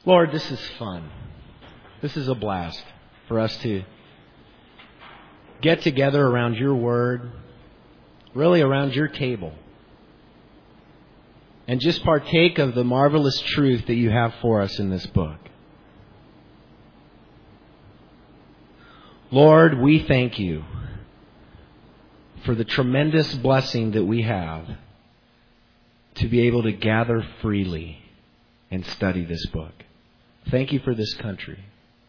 Lord, this is fun. This is a blast for us to get together around your word, really around your table, and just partake of the marvelous truth that you have for us in this book. Lord, we thank you for the tremendous blessing that we have to be able to gather freely and study this book. Thank you for this country.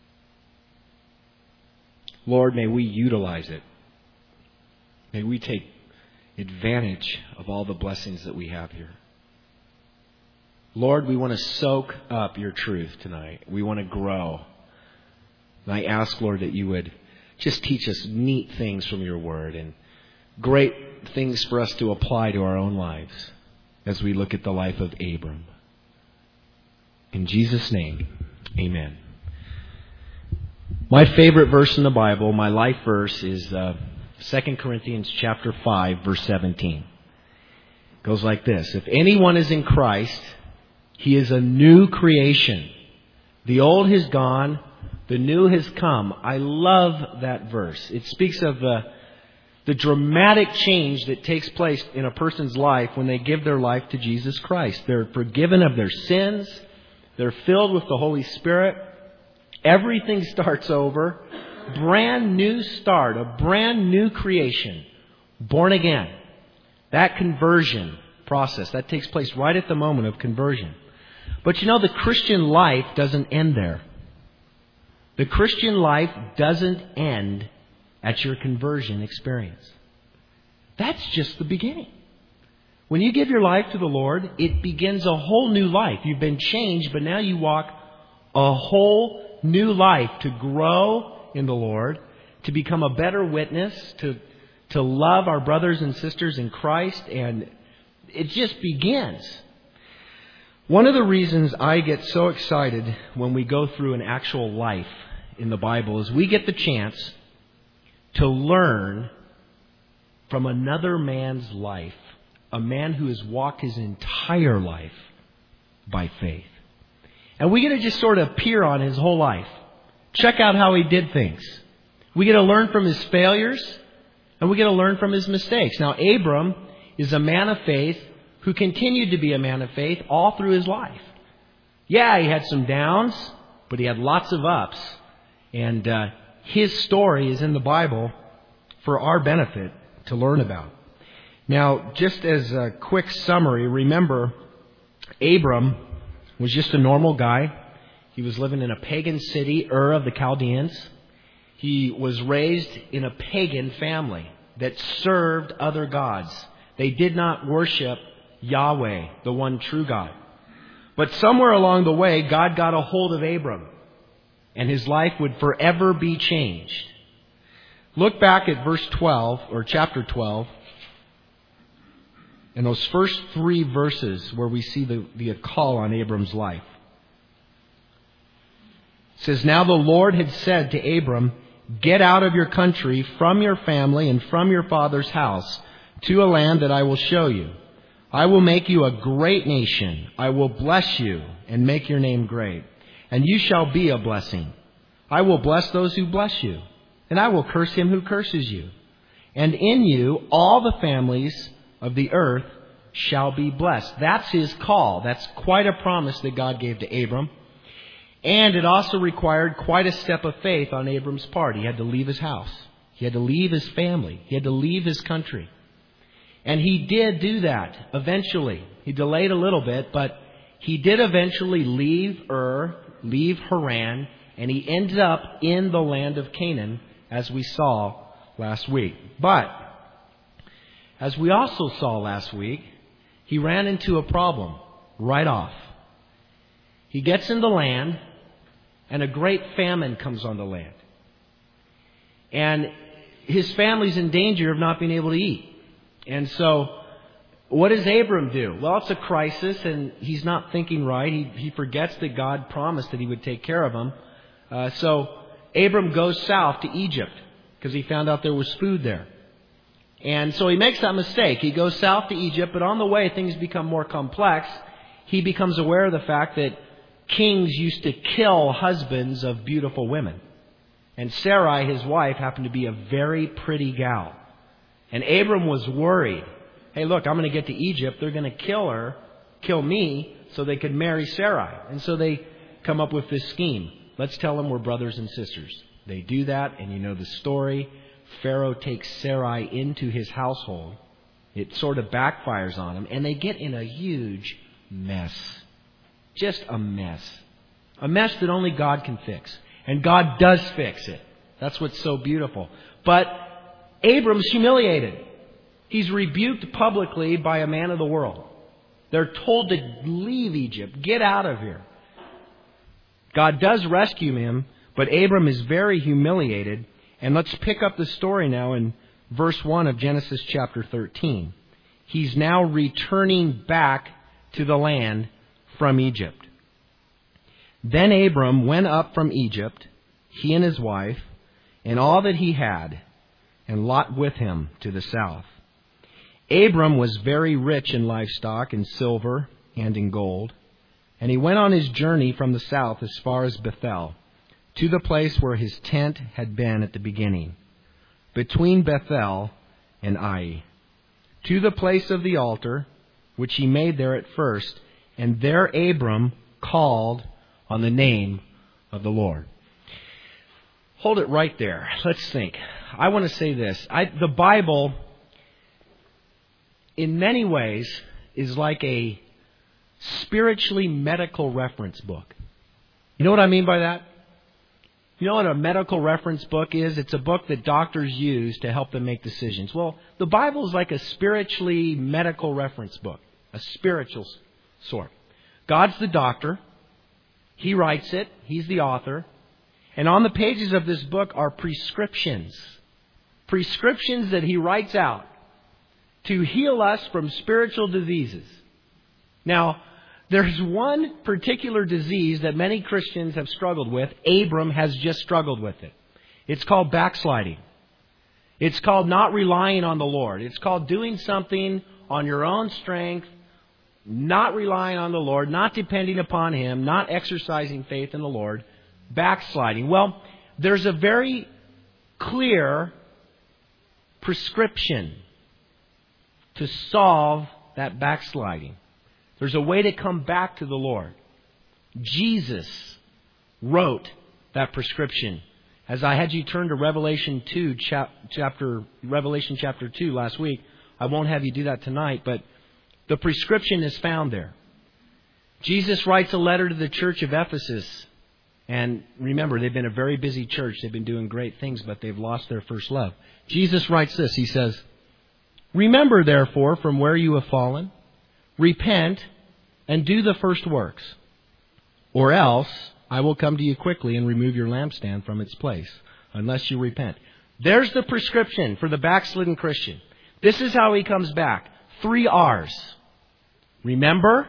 Lord, may we utilize it. May we take advantage of all the blessings that we have here. Lord, we want to soak up your truth tonight. We want to grow. And I ask, Lord, that you would just teach us neat things from your word and great things for us to apply to our own lives as we look at the life of Abram. In Jesus' name, amen. My favorite verse in the Bible, my life verse, is 2 Corinthians chapter 5, verse 17. It goes like this. If anyone is in Christ, he is a new creation. The old has gone, the new has come. I love that verse. It speaks of the dramatic change that takes place in a person's life when they give their life to Jesus Christ. They're forgiven of their sins. They're filled with the Holy Spirit. Everything starts over. Brand new start. A brand new creation. Born again. That conversion process, that takes place right at the moment of conversion. But you know, the Christian life doesn't end there. The Christian life doesn't end at your conversion experience. That's just the beginning. When you give your life to the Lord, it begins a whole new life. You've been changed, but now you walk a whole new life to grow in the Lord, to become a better witness, to love our brothers and sisters in Christ, and it just begins. One of the reasons I get so excited when we go through an actual life in the Bible is we get the chance to learn from another man's life, a man who has walked his entire life by faith. And we get to just sort of peer on his whole life. Check out how he did things. We get to learn from his failures, and we get to learn from his mistakes. Now, Abram is a man of faith who continued to be a man of faith all through his life. Yeah, he had some downs, but he had lots of ups. And his story is in the Bible for our benefit to learn about. Now, just as a quick summary, remember, Abram was just a normal guy. He was living in a pagan city, Ur of the Chaldeans. He was raised in a pagan family that served other gods. They did not worship Yahweh, the one true God. But somewhere along the way, God got a hold of Abram, and his life would forever be changed. Look back at verse 12, or chapter 12, and those first 3 verses where we see the call on Abram's life. It says, Now the Lord had said to Abram, Get out of your country, from your family, and from your father's house, to a land that I will show you. I will make you a great nation. I will bless you and make your name great. And you shall be a blessing. I will bless those who bless you, and I will curse him who curses you. And in you all the families of the earth shall be blessed. That's his call. That's quite a promise that God gave to Abram. And it also required quite a step of faith on Abram's part. He had to leave his house. He had to leave his family. He had to leave his country. And he did do that eventually. He delayed a little bit, but he did eventually leave Ur, leave Haran, and he ended up in the land of Canaan, as we saw last week. But, as we also saw last week, he ran into a problem right off. He gets in the land, and a great famine comes on the land. And his family's in danger of not being able to eat. And so, what does Abram do? Well, it's a crisis, and he's not thinking right. He forgets that God promised that he would take care of him. So, Abram goes south to Egypt, because he found out there was food there. And so he makes that mistake. He goes south to Egypt, but on the way things become more complex. He becomes aware of the fact that kings used to kill husbands of beautiful women. And Sarai, his wife, happened to be a very pretty gal. And Abram was worried. Hey, look, I'm going to get to Egypt. They're going to kill me, so they could marry Sarai. And so they come up with this scheme. Let's tell them we're brothers and sisters. They do that, and you know the story. Pharaoh takes Sarai into his household. It sort of backfires on him, and they get in a huge mess. Just a mess. A mess that only God can fix. And God does fix it. That's what's so beautiful. But Abram's humiliated. He's rebuked publicly by a man of the world. They're told to leave Egypt. Get out of here. God does rescue him, but Abram is very humiliated. And let's pick up the story now in verse 1 of Genesis chapter 13. He's now returning back to the land from Egypt. Then Abram went up from Egypt, he and his wife, and all that he had, and Lot with him to the south. Abram was very rich in livestock, in silver, and in gold. And he went on his journey from the south as far as Bethel, to the place where his tent had been at the beginning, between Bethel and Ai, to the place of the altar, which he made there at first. And there Abram called on the name of the Lord. Hold it right there. Let's think. I want to say this. The Bible, in many ways, is like a spiritually medical reference book. You know what I mean by that? You know what a medical reference book is? It's a book that doctors use to help them make decisions. Well, the Bible is like a spiritually medical reference book, a spiritual sort. God's the doctor. He writes it. He's the author. And on the pages of this book are prescriptions. Prescriptions that he writes out to heal us from spiritual diseases. Now, there's one particular disease that many Christians have struggled with. Abram has just struggled with it. It's called backsliding. It's called not relying on the Lord. It's called doing something on your own strength, not relying on the Lord, not depending upon Him, not exercising faith in the Lord, backsliding. Well, there's a very clear prescription to solve that backsliding. There's a way to come back to the Lord. Jesus wrote that prescription. As I had you turn to Revelation chapter 2 last week, I won't have you do that tonight, but the prescription is found there. Jesus writes a letter to the church of Ephesus. And remember, they've been a very busy church. They've been doing great things, but they've lost their first love. Jesus writes this. He says, "Remember, therefore, from where you have fallen, repent and do the first works, or else I will come to you quickly and remove your lampstand from its place, unless you repent." There's the prescription for the backslidden Christian. This is how he comes back. 3 R's. Remember,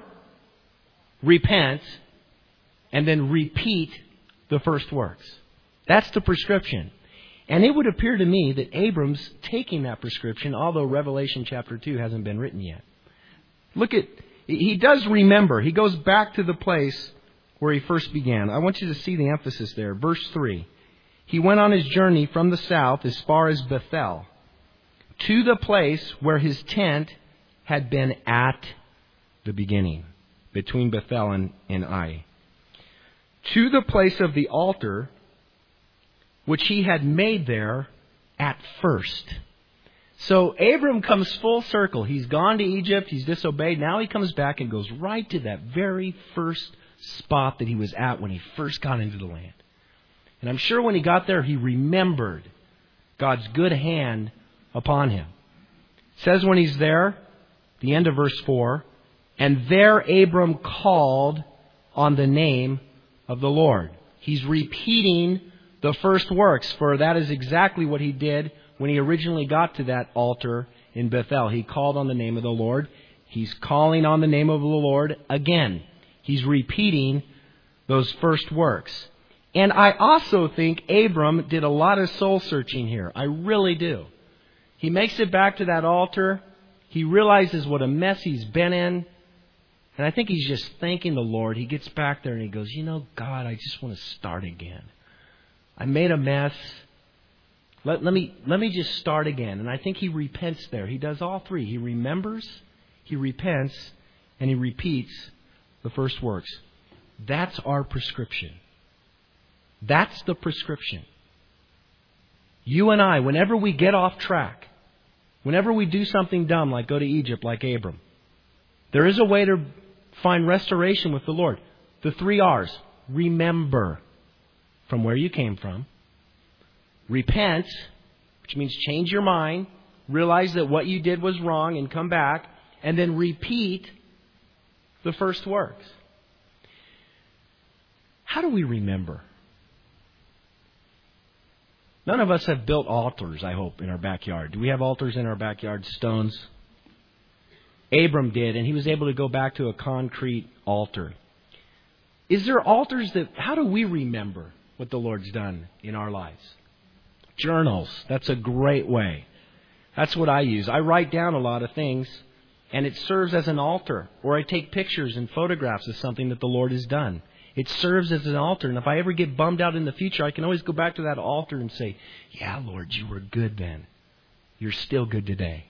repent, and then repeat the first works. That's the prescription. And it would appear to me that Abram's taking that prescription, although Revelation chapter 2 hasn't been written yet. Look at, he does remember. He goes back to the place where he first began. I want you to see the emphasis there. Verse 3. He went on his journey from the south as far as Bethel, to the place where his tent had been at the beginning, between Bethel and Ai, to the place of the altar which he had made there at first. So Abram comes full circle. He's gone to Egypt. He's disobeyed. Now he comes back and goes right to that very first spot that he was at when he first got into the land. And I'm sure when he got there, he remembered God's good hand upon him. It says when he's there, the end of verse 4, and there Abram called on the name of the Lord. He's repeating the first works, for that is exactly what he did when he originally got to that altar in Bethel. He called on the name of the Lord. He's calling on the name of the Lord again. He's repeating those first works. And I also think Abram did a lot of soul searching here. I really do. He makes it back to that altar. He realizes what a mess he's been in. And I think he's just thanking the Lord. He gets back there and he goes, God, I just want to start again. I made a mess. Let me just start again. And I think he repents there. He does all three. He remembers, he repents, and he repeats the first works. That's our prescription. That's the prescription. You and I, whenever we get off track, whenever we do something dumb like go to Egypt like Abram, there is a way to find restoration with the Lord. The 3 R's. Remember from where you came from. Repent, which means change your mind. Realize that what you did was wrong and come back. And then repeat the first works. How do we remember? None of us have built altars, I hope, in our backyard. Do we have altars in our backyard? Stones? Abram did, and he was able to go back to a concrete altar. Is there altars how do we remember what the Lord's done in our lives? Journals. That's a great way. That's what I use. I write down a lot of things, and it serves as an altar. Or I take pictures and photographs of something that the Lord has done. It serves as an altar. And if I ever get bummed out in the future, I can always go back to that altar and say, yeah, Lord, you were good then. You're still good today.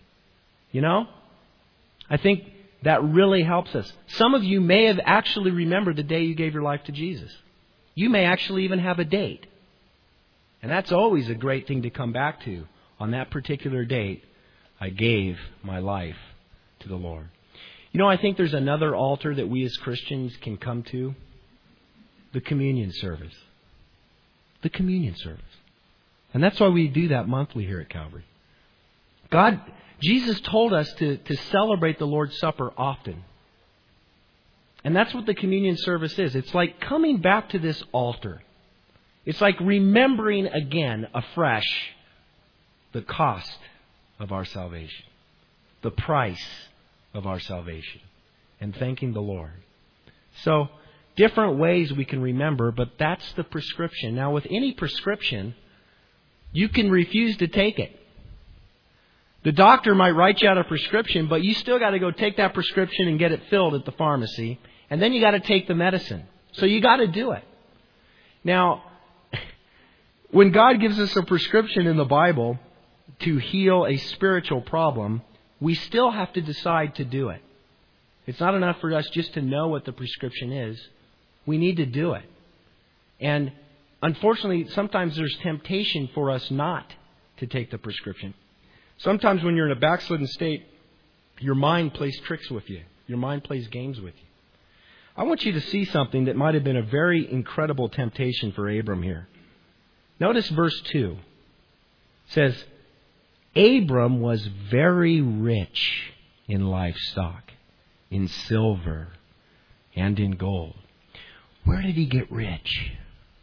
I think that really helps us. Some of you may have actually remembered the day you gave your life to Jesus. You may actually even have a date. And that's always a great thing to come back to. On that particular date, I gave my life to the Lord. I think there's another altar that we as Christians can come to. The communion service. The communion service. And that's why we do that monthly here at Calvary. Jesus told us to celebrate the Lord's Supper often. And that's what the communion service is. It's like coming back to this altar. It's like remembering again, afresh, the cost of our salvation. The price of our salvation. And thanking the Lord. So, different ways we can remember, but that's the prescription. Now, with any prescription, you can refuse to take it. The doctor might write you out a prescription, but you still got to go take that prescription and get it filled at the pharmacy. And then you got to take the medicine. So you got to do it. Now, when God gives us a prescription in the Bible to heal a spiritual problem, we still have to decide to do it. It's not enough for us just to know what the prescription is. We need to do it. And unfortunately, sometimes there's temptation for us not to take the prescription. Sometimes when you're in a backslidden state, your mind plays tricks with you. Your mind plays games with you. I want you to see something that might have been a very incredible temptation for Abram here. Notice verse 2. It says, Abram was very rich in livestock, in silver, and in gold. Where did he get rich?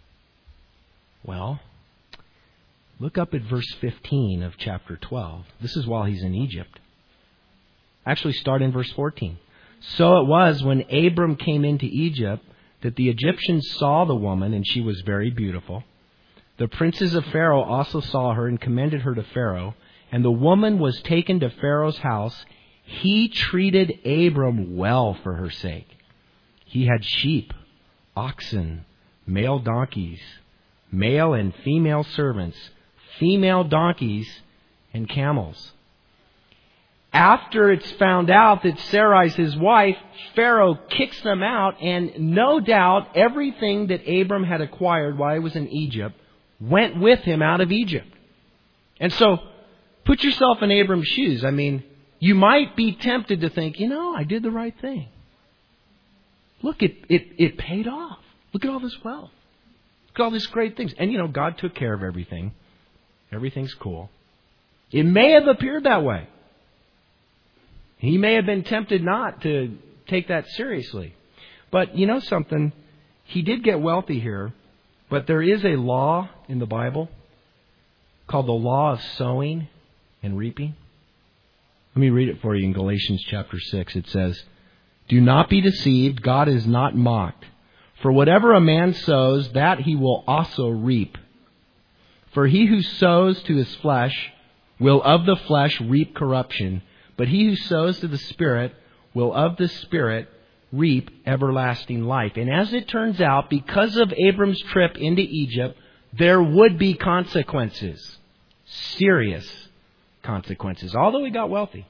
Well, look up at verse 15 of chapter 12. This is while he's in Egypt. Actually, start in verse 14. So it was when Abram came into Egypt that the Egyptians saw the woman, and she was very beautiful. The princes of Pharaoh also saw her and commended her to Pharaoh. And the woman was taken to Pharaoh's house. He treated Abram well for her sake. He had sheep, oxen, male donkeys, male and female servants, female donkeys, and camels. After it's found out that Sarai's his wife, Pharaoh kicks them out, and no doubt everything that Abram had acquired while he was in Egypt went with him out of Egypt. And so, put yourself in Abram's shoes. I mean, you might be tempted to think, I did the right thing. Look, it paid off. Look at all this wealth. Look at all these great things. And, God took care of everything. Everything's cool. It may have appeared that way. He may have been tempted not to take that seriously. But you know something? He did get wealthy here. But there is a law in the Bible called the law of sowing and reaping. Let me read it for you in Galatians chapter 6. It says, Do not be deceived. God is not mocked. For whatever a man sows, that he will also reap. For he who sows to his flesh will of the flesh reap corruption. But he who sows to the Spirit will of the Spirit reap everlasting life. And as it turns out, because of Abram's trip into Egypt, there would be consequences. Serious consequences, although he got wealthy.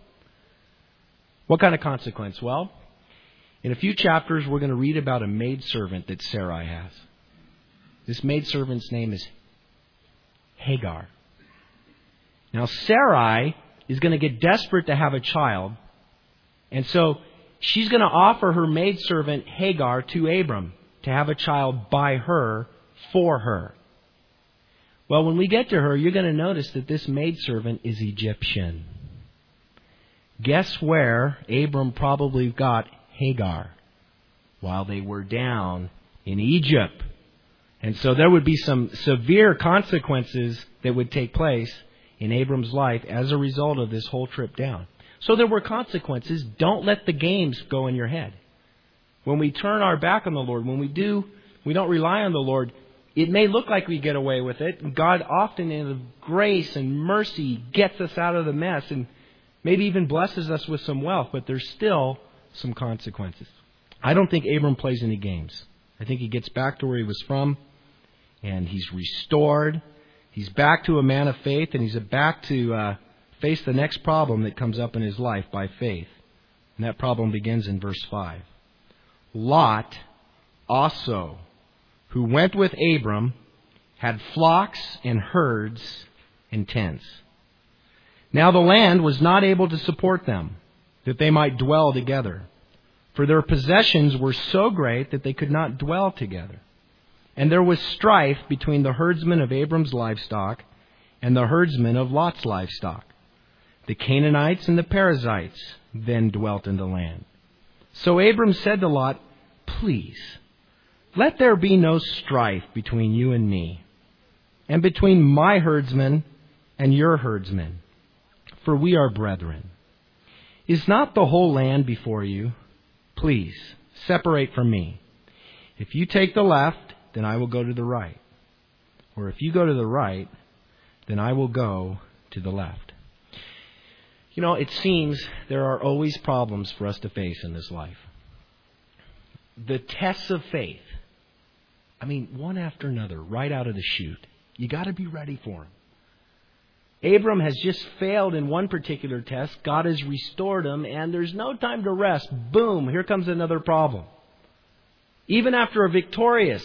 What kind of consequence? Well, in a few chapters, we're going to read about a maidservant that Sarai has. This maidservant's name is Hagar. Now, Sarai is going to get desperate to have a child, and so she's going to offer her maidservant Hagar to Abram to have a child by her, for her. Well, when we get to her, you're going to notice that this maidservant is Egyptian. Guess where Abram probably got Hagar? While they were down in Egypt. And so there would be some severe consequences that would take place in Abram's life as a result of this whole trip down. So there were consequences. Don't let the games go in your head. When we turn our back on the Lord, when we don't rely on the Lord, it may look like we get away with it. God often in His grace and mercy gets us out of the mess and maybe even blesses us with some wealth, but there's still some consequences. I don't think Abram plays any games. I think he gets back to where he was from, and he's restored. He's back to a man of faith, and he's back to face the next problem that comes up in his life by faith. And that problem begins in verse 5. Lot also, who went with Abram, had flocks and herds and tents. Now the land was not able to support them, that they might dwell together. For their possessions were so great that they could not dwell together. And there was strife between the herdsmen of Abram's livestock and the herdsmen of Lot's livestock. The Canaanites and the Perizzites then dwelt in the land. So Abram said to Lot, Please, let there be no strife between you and me, and between my herdsmen and your herdsmen, for we are brethren. Is not the whole land before you? Please, separate from me. If you take the left, then I will go to the right. Or if you go to the right, then I will go to the left. You know, it seems there are always problems for us to face in this life. The tests of faith. I mean, one after another, right out of the chute. You got to be ready for them. Abram has just failed in one particular test. God has restored him, and there's no time to rest. Boom, here comes another problem. Even after a victorious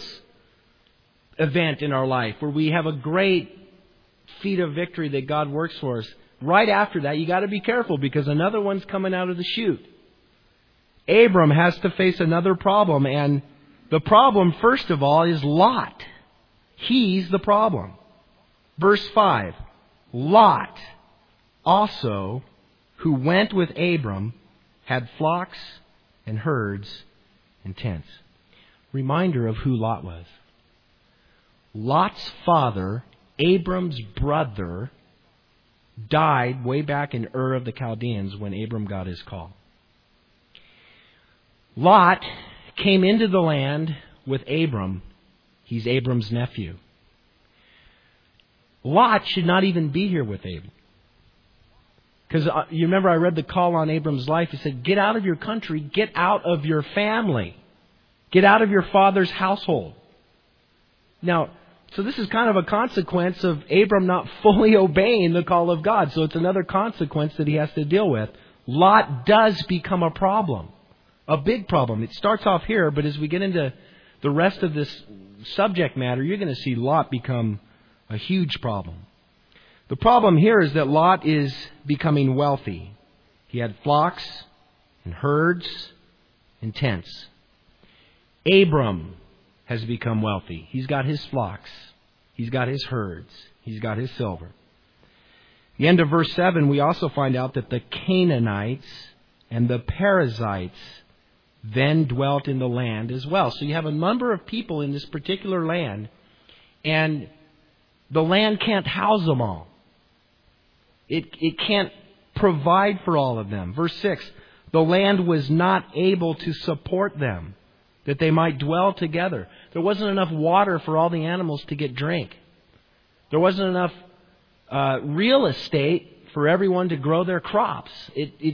event in our life where we have a great feat of victory that God works for us, right after that, you got to be careful because another one's coming out of the chute. Abram has to face another problem, and the problem, first of all, is Lot. He's the problem. Verse 5. Lot also, who went with Abram, had flocks and herds and tents. Reminder of who Lot was. Lot's father, Abram's brother, died way back in Ur of the Chaldeans when Abram got his call. Lot came into the land with Abram. He's Abram's nephew. Lot should not even be here with Abram. Because you remember I read the call on Abram's life. He said, get out of your country, get out of your family. Get out of your father's household. Now, so this is kind of a consequence of Abram not fully obeying the call of God. So it's another consequence that he has to deal with. Lot does become a problem. A big problem. It starts off here, but as we get into the rest of this subject matter, you're going to see Lot become a huge problem. The problem here is that Lot is becoming wealthy. He had flocks and herds and tents. Abram has become wealthy. He's got his flocks. He's got his herds. He's got his silver. At the end of verse 7, we also find out that the Canaanites and the Perizzites then dwelt in the land as well. So you have a number of people in this particular land, and the land can't house them all. It can't provide for all of them. Verse 6, the land was not able to support them, that they might dwell together. There wasn't enough water for all the animals to get drink. There wasn't enough real estate for everyone to grow their crops. It just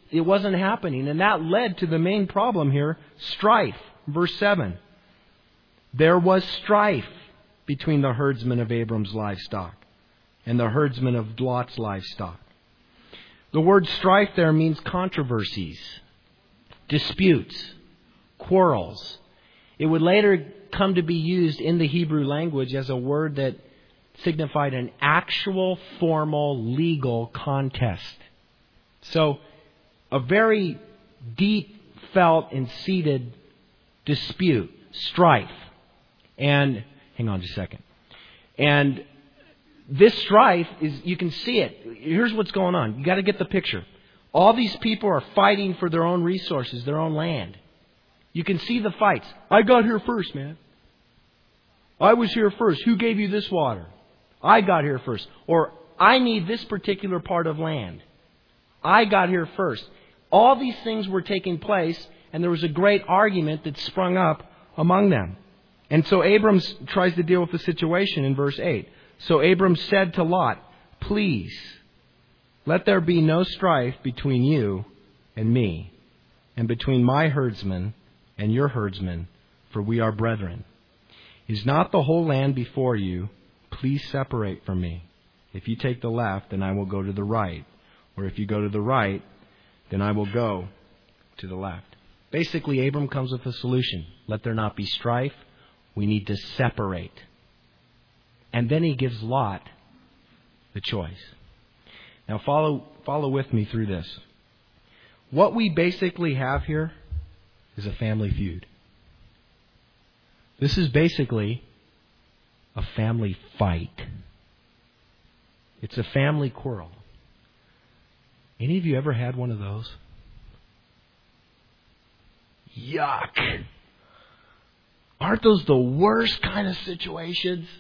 it wasn't happening. And that led to the main problem here, strife. Verse 7. There was strife between the herdsmen of Abram's livestock and the herdsmen of Lot's livestock. The word strife there means controversies, disputes, quarrels. It would later come to be used in the Hebrew language as a word that signified an actual, formal, legal contest. So, a very deep felt and seated dispute, strife. And, hang on just a second. And this strife is, you can see it. Here's what's going on. You got to get the picture. All these people are fighting for their own resources, their own land. You can see the fights. I got here first, man. I was here first. Who gave you this water? I got here first. Or, I need this particular part of land. I got here first. All these things were taking place, and there was a great argument that sprung up among them. And so Abram tries to deal with the situation in verse 8. So Abram said to Lot, please, let there be no strife between you and me, and between my herdsmen and your herdsmen, for we are brethren. Is not the whole land before you? Please separate from me. If you take the left, then I will go to the right. Or if you go to the right, then I will go to the left. Basically, Abram comes with a solution. Let there not be strife. We need to separate. And then he gives Lot the choice. Now follow with me through this. What we basically have here is a family feud. This is basically a family fight. It's a family quarrel. Any of you ever had one of those? Yuck! Aren't those the worst kind of situations?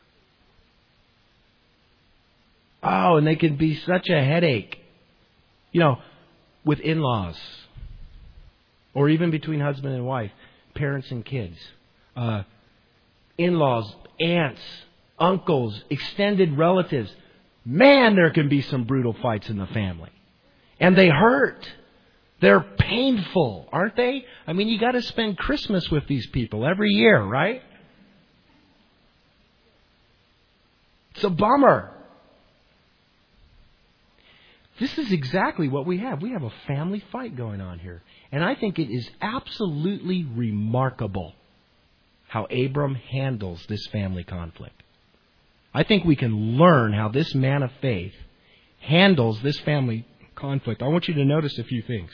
Oh, and they can be such a headache. You know, with in-laws. Or even between husband and wife. Parents and kids. In-laws, aunts, uncles, extended relatives. Man, there can be some brutal fights in the family. And they hurt. They're painful, aren't they? I mean, you got to spend Christmas with these people every year, right? It's a bummer. This is exactly what we have. We have a family fight going on here. And I think it is absolutely remarkable how Abram handles this family conflict. I think we can learn how this man of faith handles this family conflict. I want you to notice a few things.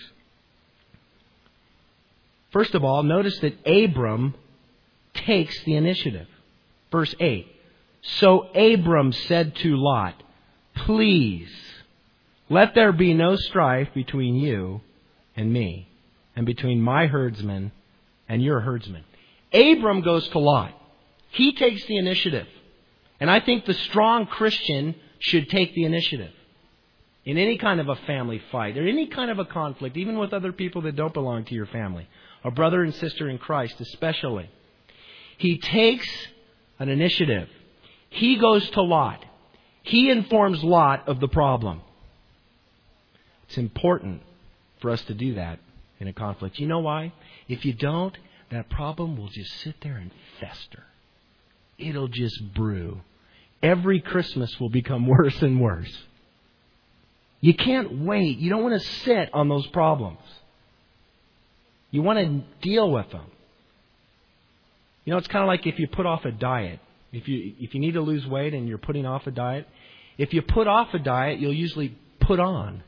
First of all, notice that Abram takes the initiative. Verse 8. So Abram said to Lot, please, let there be no strife between you and me, and between my herdsmen and your herdsmen. Abram goes to Lot. He takes the initiative. And I think the strong Christian should take the initiative. In any kind of a family fight, or any kind of a conflict, even with other people that don't belong to your family, a brother and sister in Christ especially. He takes an initiative. He goes to Lot. He informs Lot of the problem. It's important for us to do that in a conflict. You know why? If you don't, that problem will just sit there and fester. It'll just brew. Every Christmas will become worse and worse. You can't wait. You don't want to sit on those problems. You want to deal with them. You know, it's kind of like if you put off a diet. If you need to lose weight and you're putting off a diet, if you put off a diet, you'll usually put on.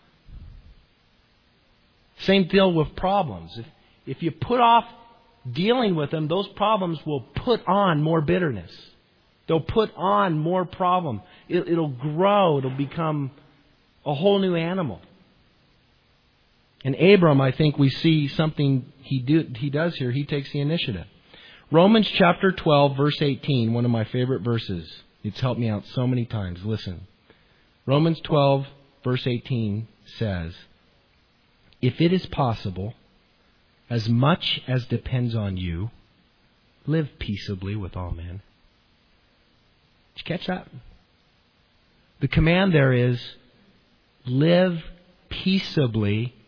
Same deal with problems. If you put off dealing with them, those problems will put on more bitterness. They'll put on more problem. It'll grow. It'll become a whole new animal. And Abram, I think we see something he does here. He takes the initiative. Romans chapter 12, verse 18, one of my favorite verses. It's helped me out so many times. Listen. Romans 12, verse 18 says, if it is possible, as much as depends on you, live peaceably with all men. Did you catch that? The command there is, live peaceably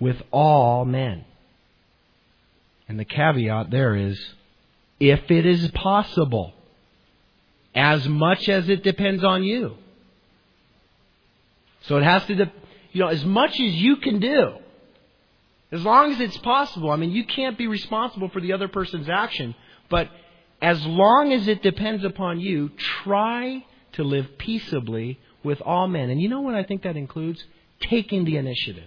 with all men. And the caveat there is, if it is possible, as much as it depends on you. So it has to, as much as you can do, as long as it's possible. I mean, you can't be responsible for the other person's action, but as long as it depends upon you, try to live peaceably with all men. And you know what I think that includes? Taking the initiative.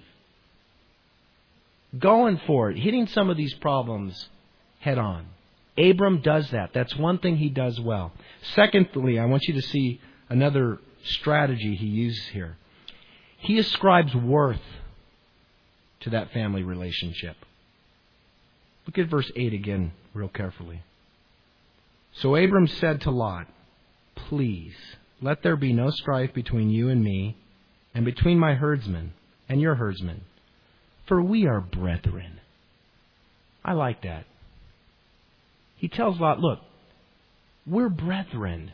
Going for it. Hitting some of these problems head on. Abram does that. That's one thing he does well. Secondly, I want you to see another strategy he uses here. He ascribes worth to that family relationship. Look at verse 8 again real carefully. So Abram said to Lot, "Please, let there be no strife between you and me, and between my herdsmen and your herdsmen, for we are brethren." I like that. He tells Lot, look, we're brethren.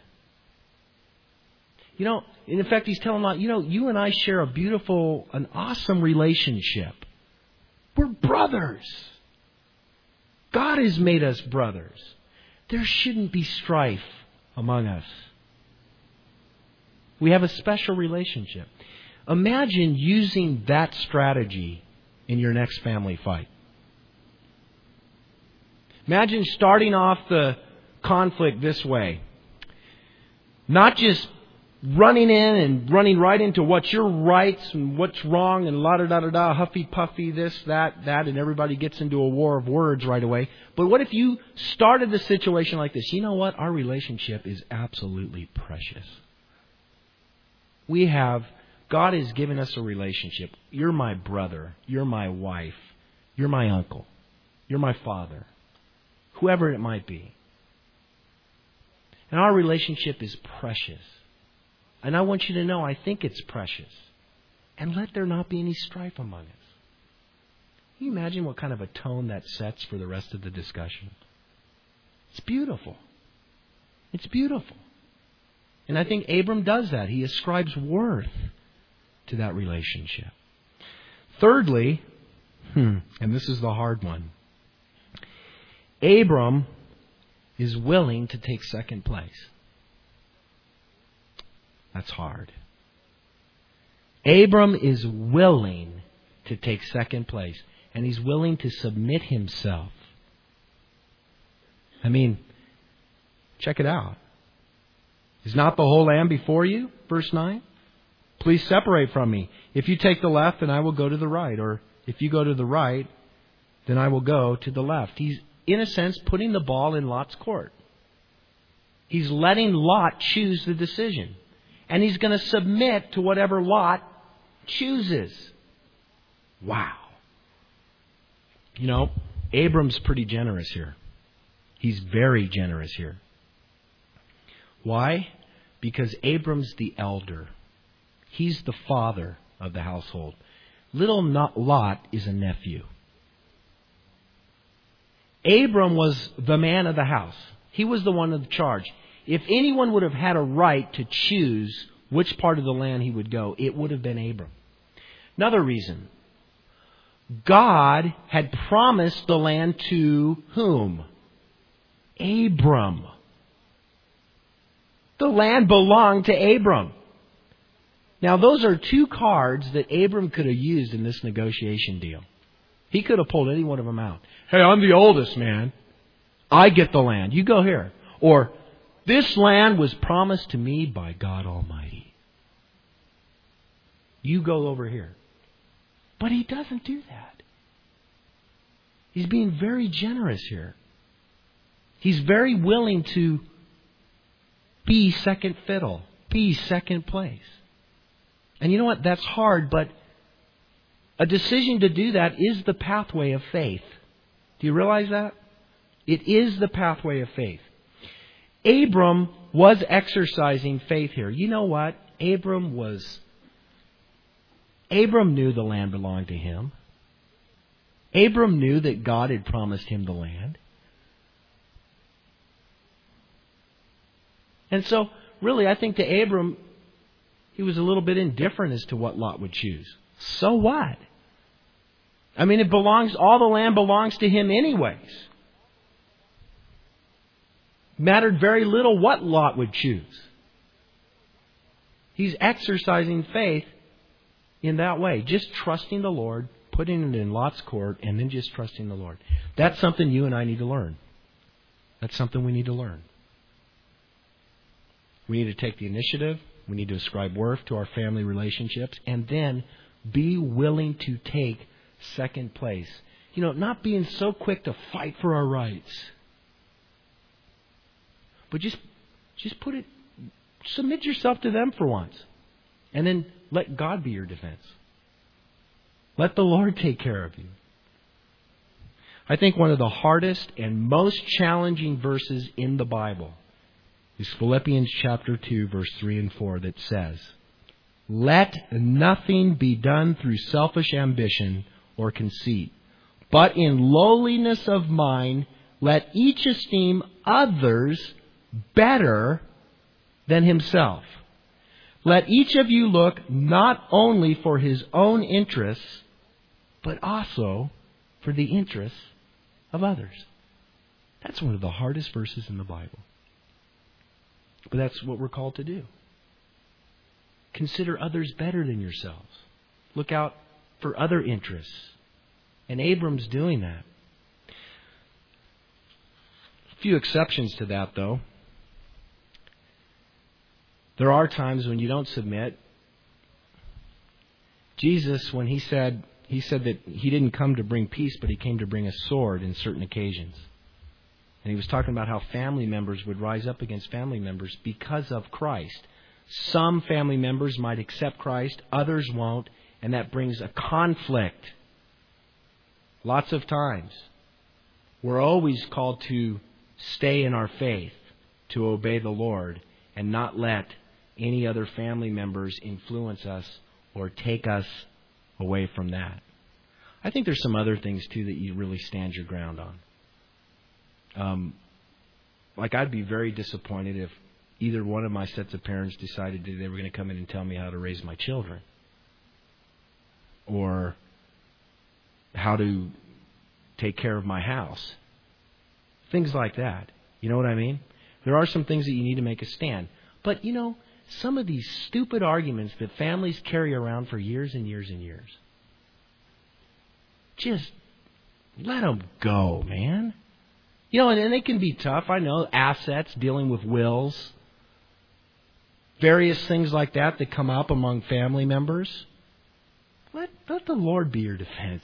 In fact, he's telling Lot, you and I share a beautiful, an awesome relationship. We're brothers. God has made us brothers. There shouldn't be strife among us. We have a special relationship. Imagine using that strategy in your next family fight. Imagine starting off the conflict this way. Not just running in and running right into what's your rights and what's wrong and la-da-da-da-da, huffy-puffy, this, that, and everybody gets into a war of words right away. But what if you started the situation like this? You know what? Our relationship is absolutely precious. God has given us a relationship. You're my brother. You're my wife. You're my uncle. You're my father. Whoever it might be. And our relationship is precious. And I want you to know, I think it's precious. And let there not be any strife among us. Can you imagine what kind of a tone that sets for the rest of the discussion? It's beautiful. It's beautiful. And I think Abram does that. He ascribes worth to that relationship. Thirdly, and this is the hard one, Abram is willing to take second place. That's hard. Abram is willing to take second place. And he's willing to submit himself. I mean, check it out. Is not the whole land before you? Verse 9. Please separate from me. If you take the left, then I will go to the right. Or if you go to the right, then I will go to the left. He's, in a sense, putting the ball in Lot's court. He's letting Lot choose the decision. And he's going to submit to whatever Lot chooses. Wow. Abram's pretty generous here. He's very generous here. Why? Because Abram's the elder. He's the father of the household. Little Lot is a nephew. Abram was the man of the house. He was the one in charge. If anyone would have had a right to choose which part of the land he would go, it would have been Abram. Another reason. God had promised the land to whom? Abram. The land belonged to Abram. Now, those are two cards that Abram could have used in this negotiation deal. He could have pulled any one of them out. Hey, I'm the oldest, man. I get the land. You go here. Or, this land was promised to me by God Almighty. You go over here. But he doesn't do that. He's being very generous here. He's very willing to be second fiddle, be second place. And you know what? That's hard, but a decision to do that is the pathway of faith. Do you realize that? It is the pathway of faith. Abram was exercising faith here. You know what? Abram knew the land belonged to him. Abram knew that God had promised him the land. And so, really, I think to Abram, he was a little bit indifferent as to what Lot would choose. So what? I mean, all the land belongs to him anyways. Mattered very little what Lot would choose. He's exercising faith in that way. Just trusting the Lord, putting it in Lot's court, and then just trusting the Lord. That's something you and I need to learn. That's something we need to learn. We need to take the initiative. We need to ascribe worth to our family relationships. And then be willing to take second place. You know, not being so quick to fight for our rights. But just submit yourself to them for once. And then let God be your defense. Let the Lord take care of you. I think one of the hardest and most challenging verses in the Bible is Philippians chapter 2, verse 3 and 4 that says, "Let nothing be done through selfish ambition or conceit, but in lowliness of mind, let each esteem others better than himself. Let each of you look not only for his own interests, but also for the interests of others." That's one of the hardest verses in the Bible. But that's what we're called to do. Consider others better than yourselves. Look out for other interests. And Abram's doing that. A few exceptions to that, though. There are times when you don't submit. Jesus, when he said that he didn't come to bring peace, but he came to bring a sword in certain occasions. And he was talking about how family members would rise up against family members because of Christ. Some family members might accept Christ, others won't, and that brings a conflict. Lots of times. We're always called to stay in our faith, to obey the Lord, and not let any other family members influence us or take us away from that. I think there's some other things, too, that you really stand your ground on. Like I'd be very disappointed if either one of my sets of parents decided that they were going to come in and tell me how to raise my children. Or how to take care of my house. Things like that. You know what I mean? There are some things that you need to make a stand. But, you know, some of these stupid arguments that families carry around for years and years and years. Just let them go, man. You know, and they can be tough. I know, assets, dealing with wills, various things like that that come up among family members. Let the Lord be your defense.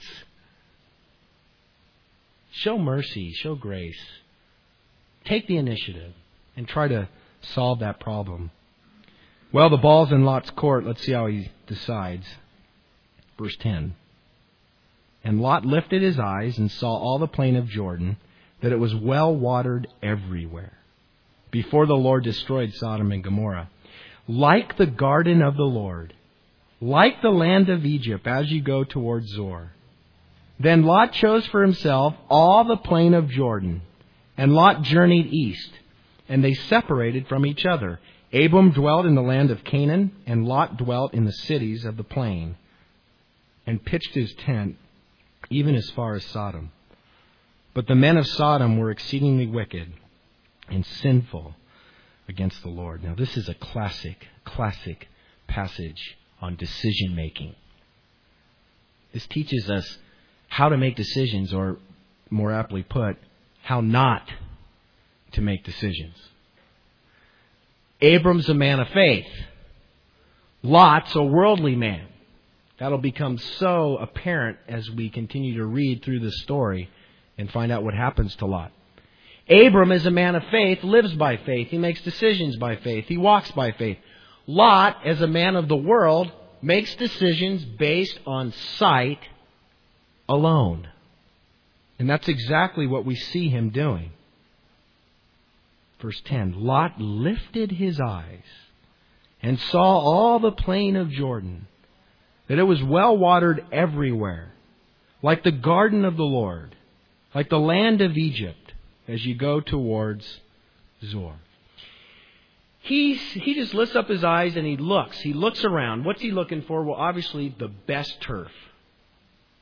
Show mercy, show grace. Take the initiative and try to solve that problem. Well, the ball's in Lot's court. Let's see how he decides. Verse 10. "And Lot lifted his eyes and saw all the plain of Jordan, that it was well watered everywhere, before the Lord destroyed Sodom and Gomorrah, like the garden of the Lord, like the land of Egypt, as you go toward Zoar. Then Lot chose for himself all the plain of Jordan, and Lot journeyed east, and they separated from each other. Abram dwelt in the land of Canaan, and Lot dwelt in the cities of the plain, and pitched his tent even as far as Sodom. But the men of Sodom were exceedingly wicked and sinful against the Lord." Now, this is a classic passage on decision making. This teaches us how to make decisions, or more aptly put, how not to make decisions. Abram's a man of faith. Lot's a worldly man. That'll become so apparent as we continue to read through the story and find out what happens to Lot. Abram is a man of faith, lives by faith. He makes decisions by faith. He walks by faith. Lot, as a man of the world, makes decisions based on sight alone. And that's exactly what we see him doing. Verse 10, "Lot lifted his eyes and saw all the plain of Jordan, that it was well watered everywhere, like the garden of the Lord, like the land of Egypt, as you go towards Zoar." He just lifts up his eyes and he looks. He looks around. What's he looking for? Well, obviously the best turf.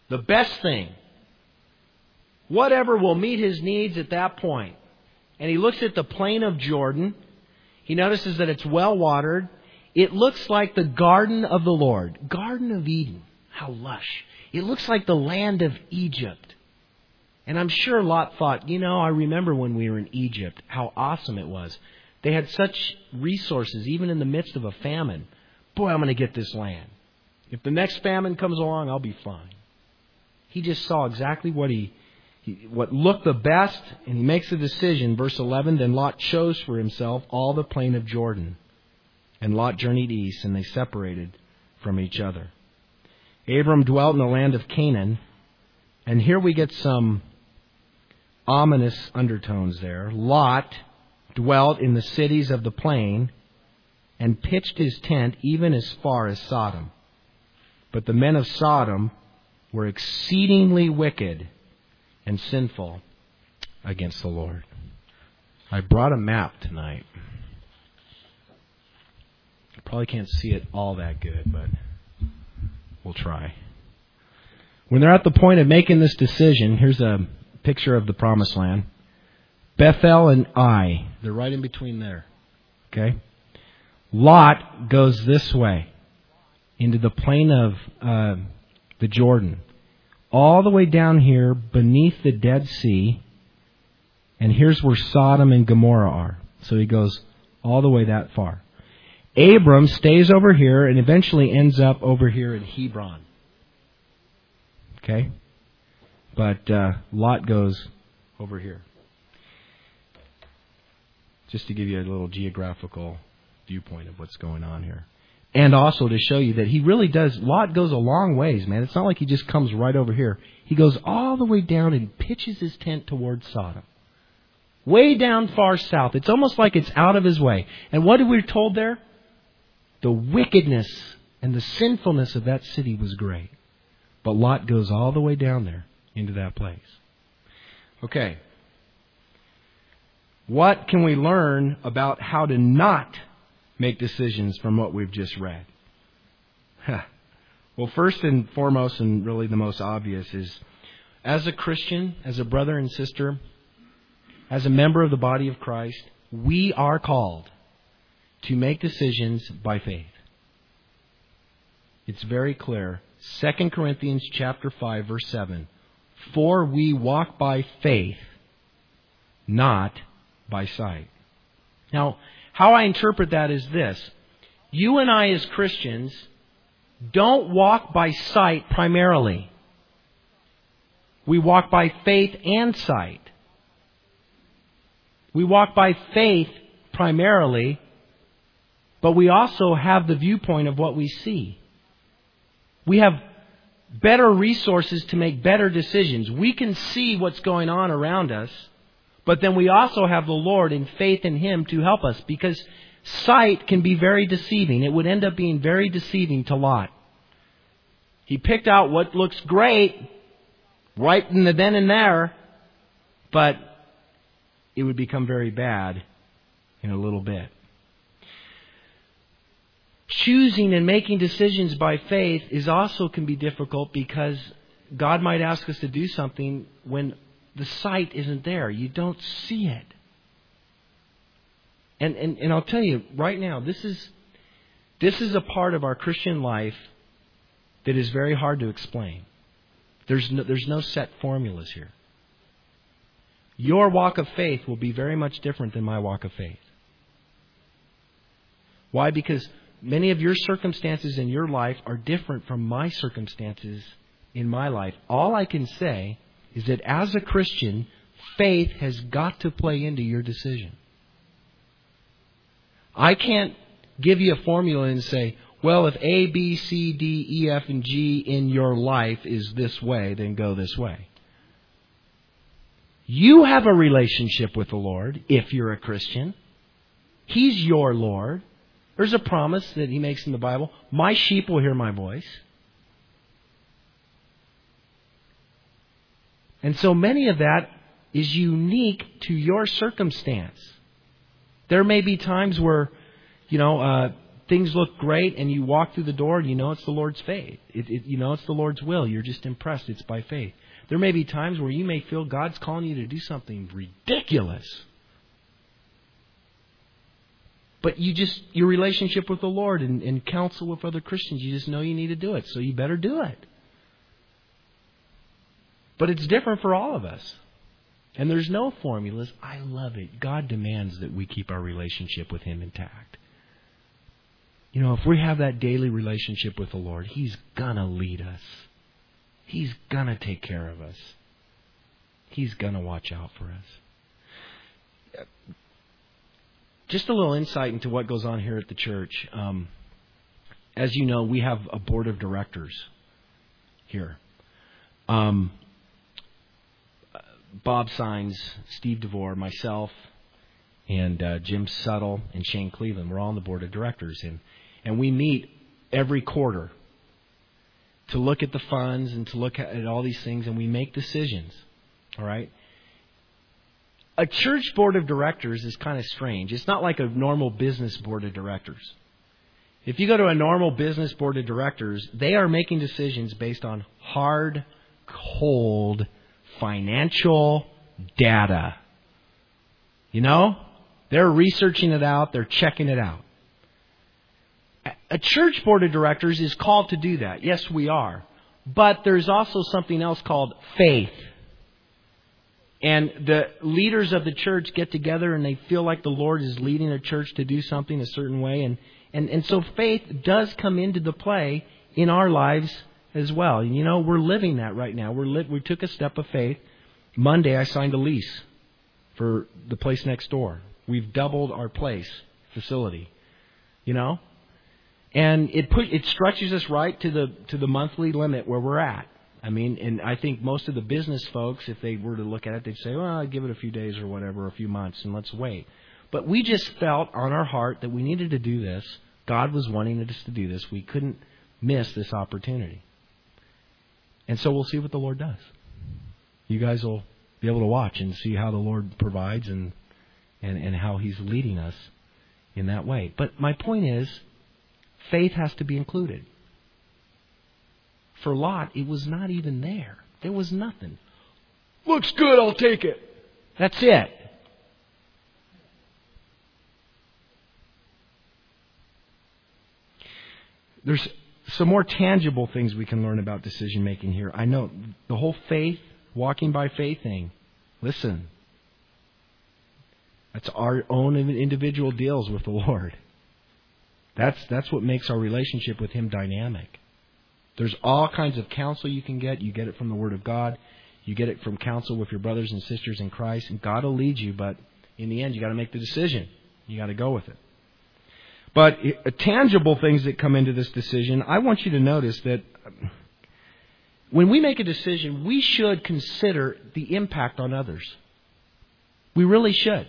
The best thing. Whatever will meet his needs at that point. And he looks at the plain of Jordan. He notices that it's well watered. It looks like the garden of the Lord. Garden of Eden. How lush. It looks like the land of Egypt. And I'm sure Lot thought, I remember when we were in Egypt, how awesome it was. They had such resources, even in the midst of a famine. Boy, I'm going to get this land. If the next famine comes along, I'll be fine. He just saw exactly what looked the best, and he makes a decision. Verse 11, then Lot chose for himself all the plain of Jordan. And Lot journeyed east, and they separated from each other. Abram dwelt in the land of Canaan. And here we get some ominous undertones there. Lot dwelt in the cities of the plain and pitched his tent even as far as Sodom. But the men of Sodom were exceedingly wicked and sinful against the Lord. I brought a map tonight. You probably can't see it all that good, but we'll try. When they're at the point of making this decision, here's a picture of the Promised Land. Bethel and Ai, they're right in between there. Okay? Lot goes this way into the plain of the Jordan, all the way down here beneath the Dead Sea, and here's where Sodom and Gomorrah are. So he goes all the way that far. Abram stays over here and eventually ends up over here in Hebron. Okay? But Lot goes over here. Just to give you a little geographical viewpoint of what's going on here. And also to show you that he really does, Lot goes a long ways, man. It's not like he just comes right over here. He goes all the way down and pitches his tent towards Sodom. Way down far south. It's almost like it's out of his way. And what are we told there? The wickedness and the sinfulness of that city was great. But Lot goes all the way down there into that place. Okay. What can we learn about how to not make decisions from what we've just read? Well, first and foremost, and really the most obvious, is as a Christian, as a brother and sister, as a member of the body of Christ, we are called to make decisions by faith. It's very clear. 2 Corinthians chapter 5, verse 7. For we walk by faith, not by sight. Now, how I interpret that is this. You and I as Christians don't walk by sight primarily. We walk by faith and sight. We walk by faith primarily, but we also have the viewpoint of what we see. We have better resources to make better decisions. We can see what's going on around us, but then we also have the Lord in faith in Him to help us, because sight can be very deceiving. It would end up being very deceiving to Lot. He picked out what looks great right in the then and there, but it would become very bad in a little bit. Choosing and making decisions by faith can be difficult, because God might ask us to do something when the sight isn't there. You don't see it. And I'll tell you right now, this is a part of our Christian life that is very hard to explain. There's no set formulas here. Your walk of faith will be very much different than my walk of faith. Why? Because many of your circumstances in your life are different from my circumstances in my life. All I can say is that as a Christian, faith has got to play into your decision. I can't give you a formula and say, well, if A, B, C, D, E, F, and G in your life is this way, then go this way. You have a relationship with the Lord if you're a Christian. He's your Lord. There's a promise that He makes in the Bible. My sheep will hear my voice. And so many of that is unique to your circumstance. There may be times where, things look great and you walk through the door and you know it's the Lord's faith. You know it's the Lord's will. You're just impressed. It's by faith. There may be times where you may feel God's calling you to do something ridiculous. But your relationship with the Lord and counsel with other Christians, you just know you need to do it. So you better do it. But it's different for all of us. And there's no formulas. I love it. God demands that we keep our relationship with Him intact. You know, if we have that daily relationship with the Lord, He's going to lead us. He's going to take care of us. He's going to watch out for us. Just a little insight into what goes on here at the church. As you know, we have a board of directors here. Bob Sines, Steve DeVore, myself, and Jim Suttle and Shane Cleveland. We're all on the board of directors. And we meet every quarter to look at the funds and to look at all these things, and we make decisions. All right? A church board of directors is kind of strange. It's not like a normal business board of directors. If you go to a normal business board of directors, they are making decisions based on hard, cold financial data. You know? They're researching it out. They're checking it out. A church board of directors is called to do that. Yes, we are. But there's also something else called faith. And the leaders of the church get together and they feel like the Lord is leading a church to do something a certain way. And so faith does come into the play in our lives as well. And you know, we're living that right now. We took a step of faith. Monday I signed a lease for the place next door. We've doubled our place facility. You know? And it stretches us right to the monthly limit where we're at. I mean, and I think most of the business folks, if they were to look at it, they'd say, well, I'll give it a few days or whatever, a few months, and let's wait. But we just felt on our heart that we needed to do this. God was wanting us to do this. We couldn't miss this opportunity. And so we'll see what the Lord does. You guys will be able to watch and see how the Lord provides and how He's leading us in that way. But my point is, faith has to be included. For Lot, it was not even there. There was nothing. Looks good, I'll take it. That's it. There's some more tangible things we can learn about decision making here. I know the whole faith, walking by faith thing. Listen, that's our own individual deals with the Lord. That's what makes our relationship with Him dynamic. There's all kinds of counsel you can get. You get it from the Word of God. You get it from counsel with your brothers and sisters in Christ. And God will lead you, but in the end, you got to make the decision. You got to go with it. But tangible things that come into this decision, I want you to notice that when we make a decision, we should consider the impact on others. We really should.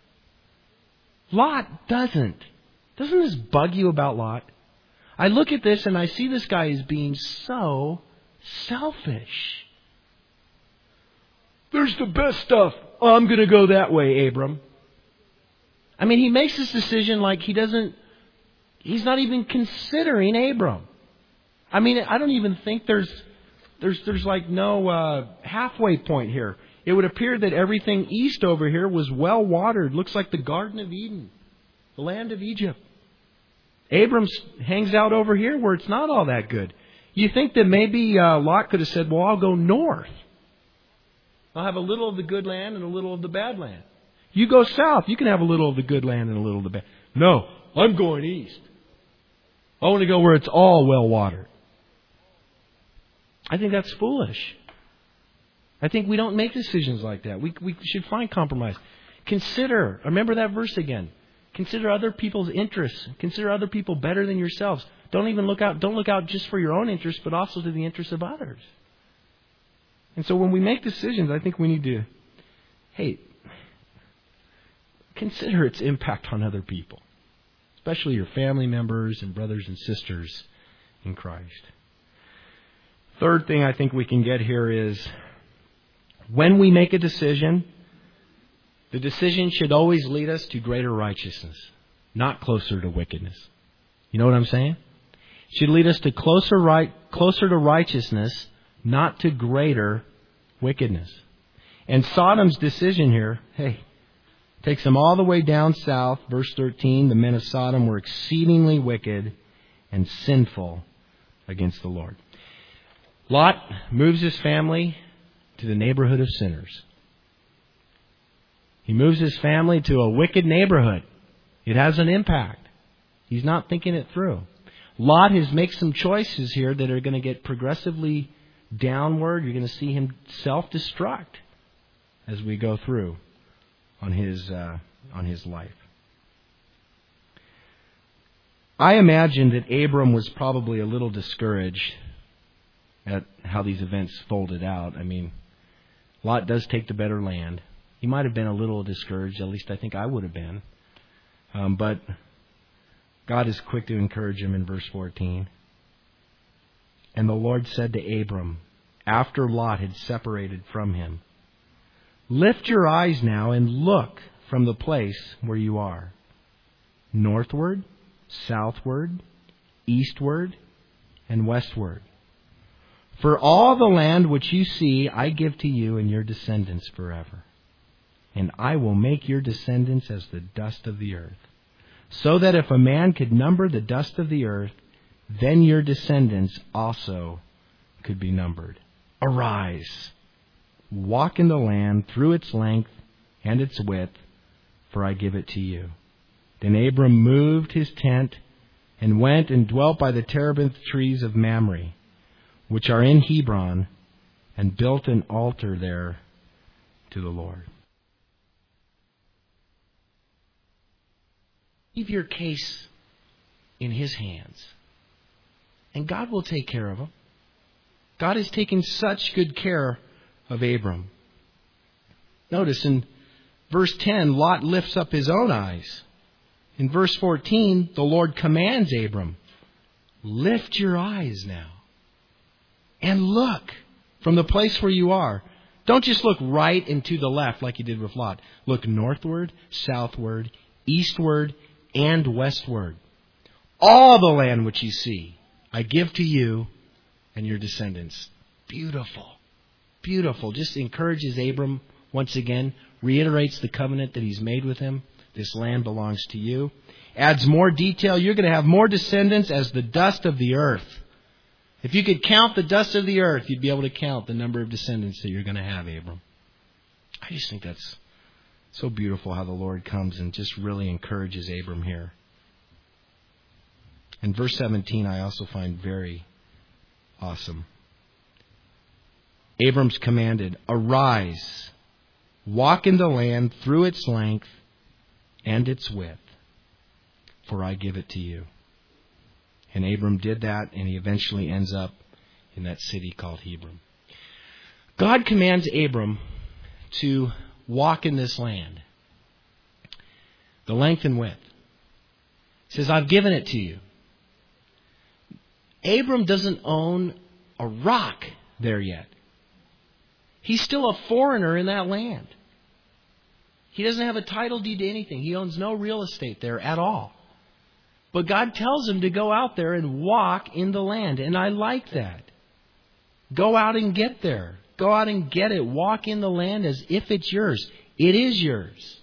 Lot doesn't. Doesn't this bug you about Lot? I look at this and I see this guy as being so selfish. There's the best stuff. Oh, I'm going to go that way, Abram. I mean, he makes this decision like he's not even considering Abram. I mean, I don't even think there's like no halfway point here. It would appear that everything east over here was well watered. Looks like the Garden of Eden, the land of Egypt. Abram hangs out over here where it's not all that good. You think that maybe Lot could have said, well, I'll go north. I'll have a little of the good land and a little of the bad land. You go south, you can have a little of the good land and a little of the bad. No, I'm going east. I want to go where it's all well watered. I think that's foolish. I think we don't make decisions like that. We should find compromise. Consider, remember that verse again. Consider other people's interests. Consider other people better than yourselves. Don't look out just for your own interests, but also to the interests of others. And so when we make decisions, I think we need to, consider its impact on other people, especially your family members and brothers and sisters in Christ. Third thing I think we can get here is when we make a decision, the decision should always lead us to greater righteousness, not closer to wickedness. You know what I'm saying? It should lead us to closer to righteousness, not to greater wickedness. And Sodom's decision here, takes them all the way down south. Verse 13, the men of Sodom were exceedingly wicked and sinful against the Lord. Lot moves his family to the neighborhood of sinners. He moves his family to a wicked neighborhood. It has an impact. He's not thinking it through. Lot makes some choices here that are going to get progressively downward. You're going to see him self-destruct as we go through on his life. I imagine that Abram was probably a little discouraged at how these events folded out. I mean, Lot does take the better land. He might have been a little discouraged, at least I think I would have been. But God is quick to encourage him in verse 14. And the Lord said to Abram, after Lot had separated from him, lift your eyes now and look from the place where you are, northward, southward, eastward, and westward. For all the land which you see I give to you and your descendants forever. And I will make your descendants as the dust of the earth, so that if a man could number the dust of the earth, then your descendants also could be numbered. Arise, walk in the land through its length and its width, for I give it to you. Then Abram moved his tent and went and dwelt by the terebinth trees of Mamre, which are in Hebron, and built an altar there to the Lord. Leave your case in His hands, and God will take care of him. God has taken such good care of Abram. Notice in verse 10, Lot lifts up his own eyes. In verse 14, the Lord commands Abram, lift your eyes now and look from the place where you are. Don't just look right and to the left like you did with Lot. Look northward, southward, eastward, and westward. All the land which you see, I give to you and your descendants. Beautiful. Beautiful. Just encourages Abram once again, reiterates the covenant that he's made with him. This land belongs to you. Adds more detail. You're going to have more descendants as the dust of the earth. If you could count the dust of the earth, you'd be able to count the number of descendants that you're going to have, Abram. I just think that's so beautiful how the Lord comes and just really encourages Abram here. And verse 17 I also find very awesome. Abram's commanded, arise, walk in the land through its length and its width, for I give it to you. And Abram did that, and he eventually ends up in that city called Hebron. God commands Abram to walk in this land, the length and width. He says, I've given it to you. Abram doesn't own a rock there yet. He's still a foreigner in that land. He doesn't have a title deed to anything. He owns no real estate there at all. But God tells him to go out there and walk in the land. And I like that. Go out and get there. Go out and get it. Walk in the land as if it's yours. It is yours.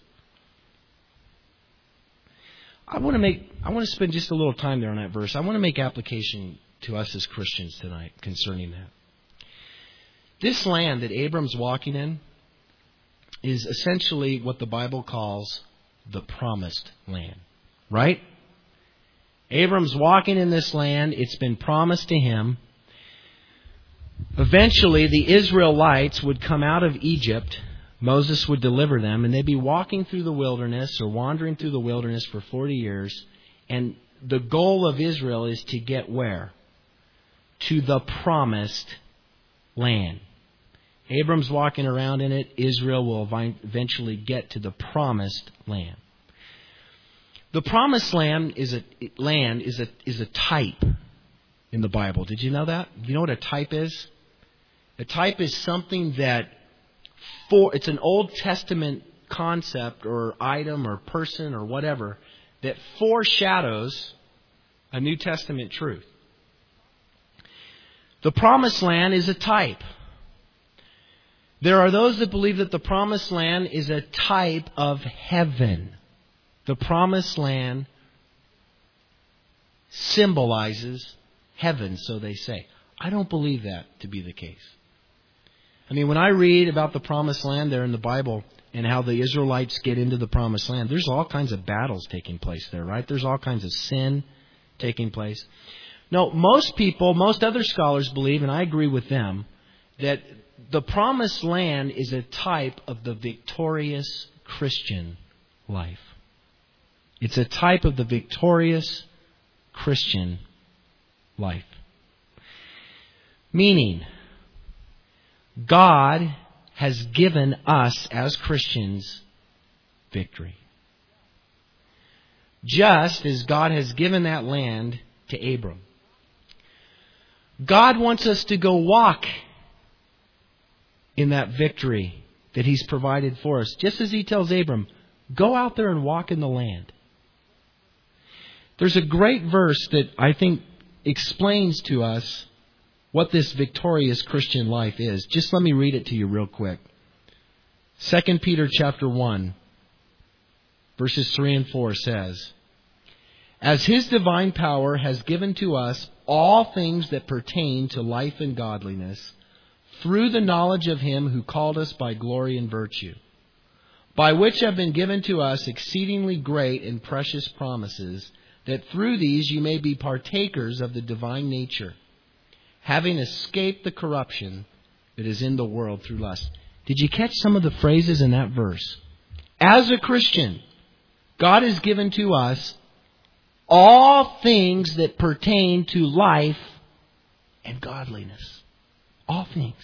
I want to spend just a little time there on that verse. I want to make application to us as Christians tonight concerning that. This land that Abram's walking in is essentially what the Bible calls the promised land. Right? Abram's walking in this land. It's been promised to him. Eventually, the Israelites would come out of Egypt. Moses would deliver them, and they'd be walking through the wilderness or wandering through the wilderness for 40 years. And the goal of Israel is to get where? To the promised land. Abram's walking around in it. Israel will eventually get to the promised land. The promised land is a type in the Bible. Did you know that? You know what a type is? A type is something that it's an Old Testament concept or item or person or whatever that foreshadows a New Testament truth. The promised land is a type. There are those that believe that the promised land is a type of heaven. The promised land symbolizes heaven, so they say. I don't believe that to be the case. I mean, when I read about the promised land there in the Bible and how the Israelites get into the promised land, there's all kinds of battles taking place there, right? There's all kinds of sin taking place. No, most people, most other scholars believe, and I agree with them, that the promised land is a type of the victorious Christian life. It's a type of the victorious Christian life. Meaning, God has given us as Christians victory. Just as God has given that land to Abram. God wants us to go walk in that victory that He's provided for us. Just as He tells Abram, go out there and walk in the land. There's a great verse that I think explains to us what this victorious Christian life is. Just let me read it to you real quick. 2 Peter chapter 1, verses 3 and 4 says, as His divine power has given to us all things that pertain to life and godliness, through the knowledge of Him who called us by glory and virtue, by which have been given to us exceedingly great and precious promises, that through these you may be partakers of the divine nature, having escaped the corruption that is in the world through lust. Did you catch some of the phrases in that verse? As a Christian, God has given to us all things that pertain to life and godliness. All things.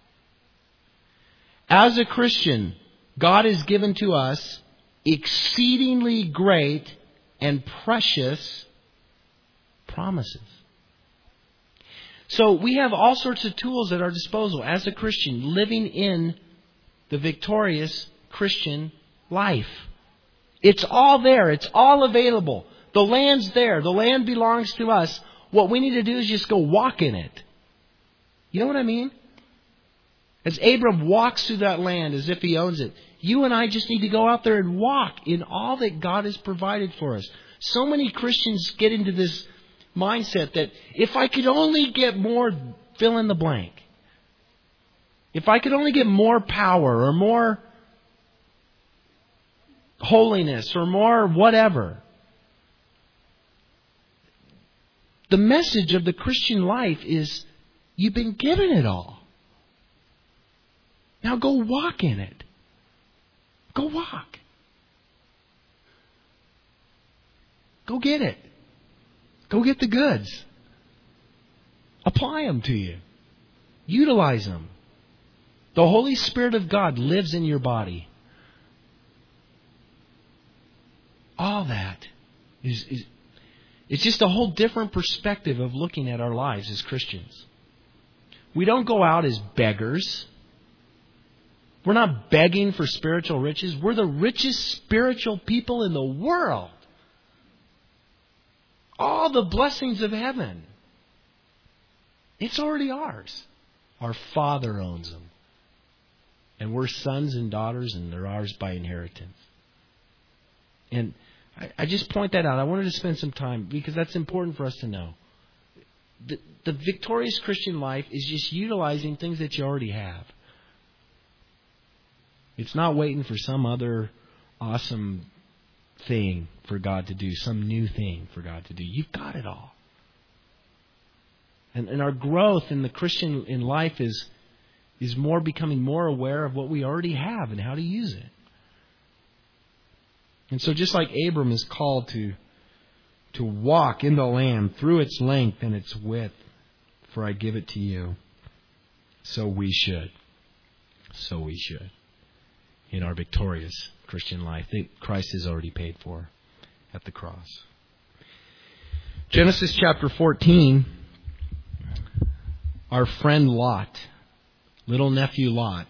As a Christian, God has given to us exceedingly great and precious promises. So we have all sorts of tools at our disposal as a Christian, living in the victorious Christian life. It's all there. It's all available. The land's there. The land belongs to us. What we need to do is just go walk in it. You know what I mean? As Abram walks through that land as if he owns it, you and I just need to go out there and walk in all that God has provided for us. So many Christians get into this mindset that if I could only get more, fill in the blank. If I could only get more power or more holiness or more whatever. The message of the Christian life is you've been given it all. Now go walk in it. Go walk. Go get it. Go get the goods. Apply them to you. Utilize them. The Holy Spirit of God lives in your body. All that is it's just a whole different perspective of looking at our lives as Christians. We don't go out as beggars. We're not begging for spiritual riches. We're the richest spiritual people in the world. All the blessings of heaven. It's already ours. Our Father owns them. And we're sons and daughters, and they're ours by inheritance. And I just point that out. I wanted to spend some time because that's important for us to know. The victorious Christian life is just utilizing things that you already have. It's not waiting for some other awesome thing for God to do, some new thing for God to do. You've got it all. And our growth in the Christian in life is more becoming more aware of what we already have and how to use it. And so just like Abram is called to walk in the land through its length and its width, for I give it to you, so we should. So we should. In our victorious Christian life that Christ has already paid for at the cross. Genesis chapter 14, our friend Lot, little nephew Lot,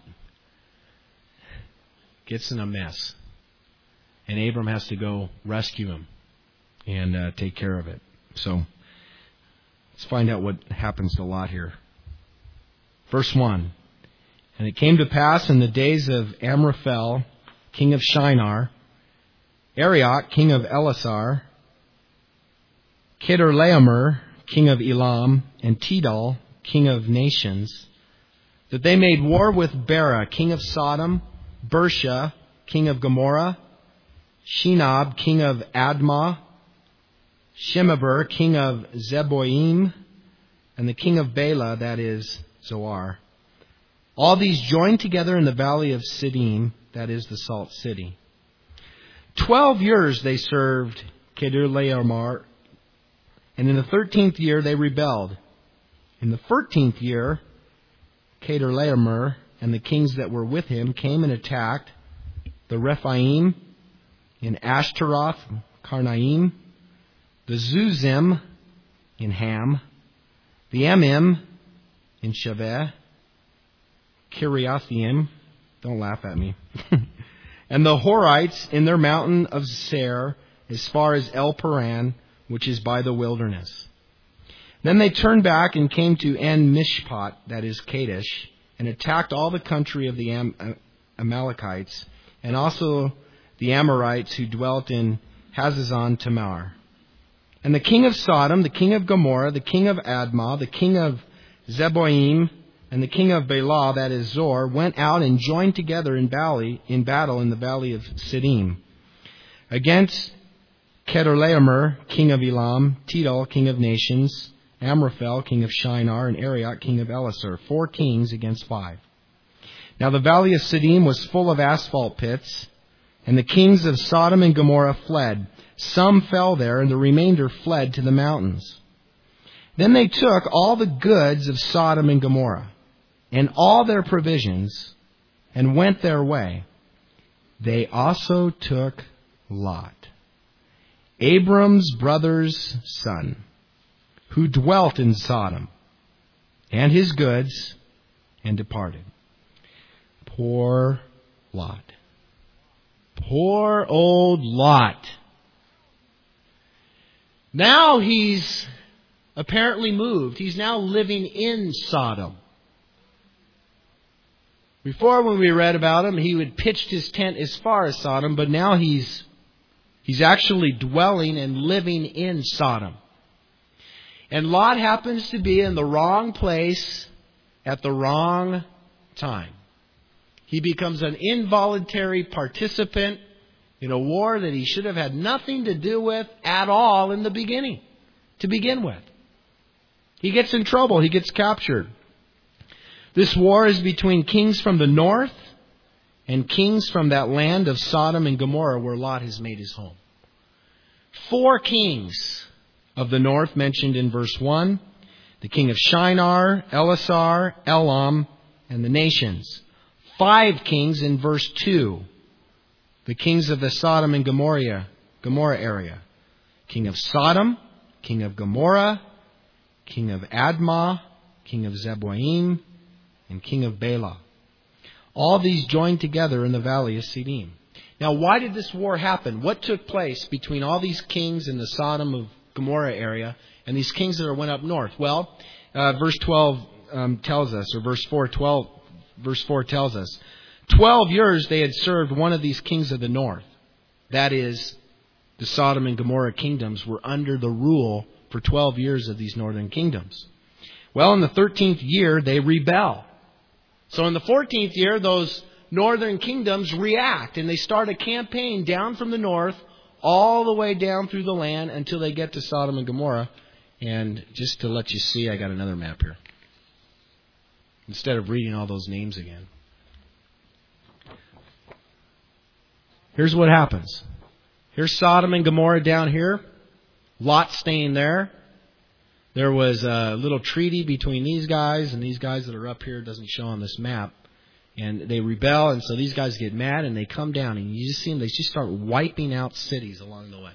gets in a mess. And Abram has to go rescue him and take care of it. So let's find out what happens to Lot here. Verse 1. And it came to pass in the days of Amraphel, king of Shinar, Arioch, king of Elasar, Kedorlaomer, king of Elam, and Tidal, king of nations, that they made war with Bera, king of Sodom, Bersha, king of Gomorrah, Shinab, king of Admah, Shemeber, king of Zeboim, and the king of Bela, that is Zoar. All these joined together in the valley of Siddim, that is the salt city. 12 years they served Kedorlaomer, and in the 13th year they rebelled. In the 14th year, Kedorlaomer and the kings that were with him came and attacked the Rephaim in Ashtaroth, Karnaim, the Zuzim in Ham, the Emim in Shaveh, Kiriathaim, don't laugh at me, and the Horites in their mountain of Seir as far as El Paran, which is by the wilderness. Then they turned back and came to En Mishpat, that is Kadesh, and attacked all the country of the Amalekites, and also the Amorites who dwelt in Hazazon Tamar. And the king of Sodom, the king of Gomorrah, the king of Admah, the king of Zeboim, and the king of Bela, that is Zor, went out and joined together in battle in the valley of Siddim against Kedorlaomer, king of Elam, Tidal, king of nations, Amraphel, king of Shinar, and Arioch, king of Elasar, 4 kings against 5. Now the valley of Siddim was full of asphalt pits, and the kings of Sodom and Gomorrah fled. Some fell there, and the remainder fled to the mountains. Then they took all the goods of Sodom and Gomorrah, and all their provisions, and went their way. They also took Lot, Abram's brother's son, who dwelt in Sodom, and his goods, and departed. Poor Lot. Poor old Lot. Now he's apparently moved. He's now living in Sodom. Before, when we read about him, he had pitched his tent as far as Sodom, but now he's actually dwelling and living in Sodom. And Lot happens to be in the wrong place at the wrong time. He becomes an involuntary participant in a war that he should have had nothing to do with at all in the beginning, to begin with. He gets in trouble. He gets captured. This war is between kings from the north and kings from that land of Sodom and Gomorrah where Lot has made his home. 4 kings of the north mentioned in verse 1. The king of Shinar, Elasar, Elam, and the nations. 5 kings in verse 2. The kings of the Sodom and Gomorrah area. King of Sodom, king of Gomorrah, king of Admah, king of Zeboim, and king of Bela. All these joined together in the valley of Siddim. Now, why did this war happen? What took place between all these kings in the Sodom of Gomorrah area and these kings that went up north? Well, verse 12 tells us, or verse 4 tells us, 12 years they had served one of these kings of the north. That is, the Sodom and Gomorrah kingdoms were under the rule for 12 years of these northern kingdoms. Well, in the 13th year, they rebel. So in the 14th year, those northern kingdoms react, and they start a campaign down from the north all the way down through the land until they get to Sodom and Gomorrah. And just to let you see, I got another map here, instead of reading all those names again. Here's what happens. Here's Sodom and Gomorrah down here. Lot staying there. There was a little treaty between these guys and these guys that are up here. It doesn't show on this map. And they rebel, and so these guys get mad, and they come down, and you just see them. They just start wiping out cities along the way.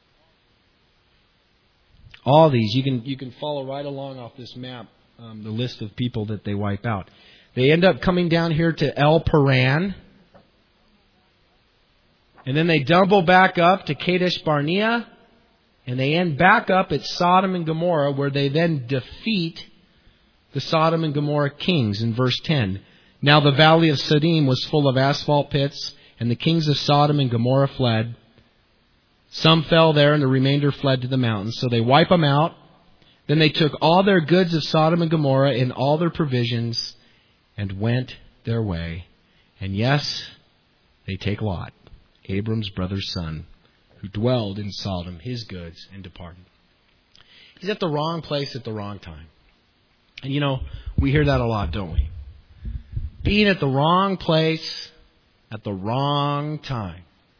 All these, you can follow right along off this map, the list of people that they wipe out. They end up coming down here to El Paran, and then they double back up to Kadesh Barnea, And they end back up at Sodom and Gomorrah, where they then defeat the Sodom and Gomorrah kings in verse 10. Now the valley of Siddim was full of asphalt pits, and the kings of Sodom and Gomorrah fled. Some fell there, and the remainder fled to the mountains. So they wipe them out. Then they took all their goods of Sodom and Gomorrah and all their provisions and went their way. And yes, they take Lot, Abram's brother's son, who dwelled in Sodom, his goods, and departed. He's at the wrong place at the wrong time. And you know, we hear that a lot, don't we? Being at the wrong place at the wrong time.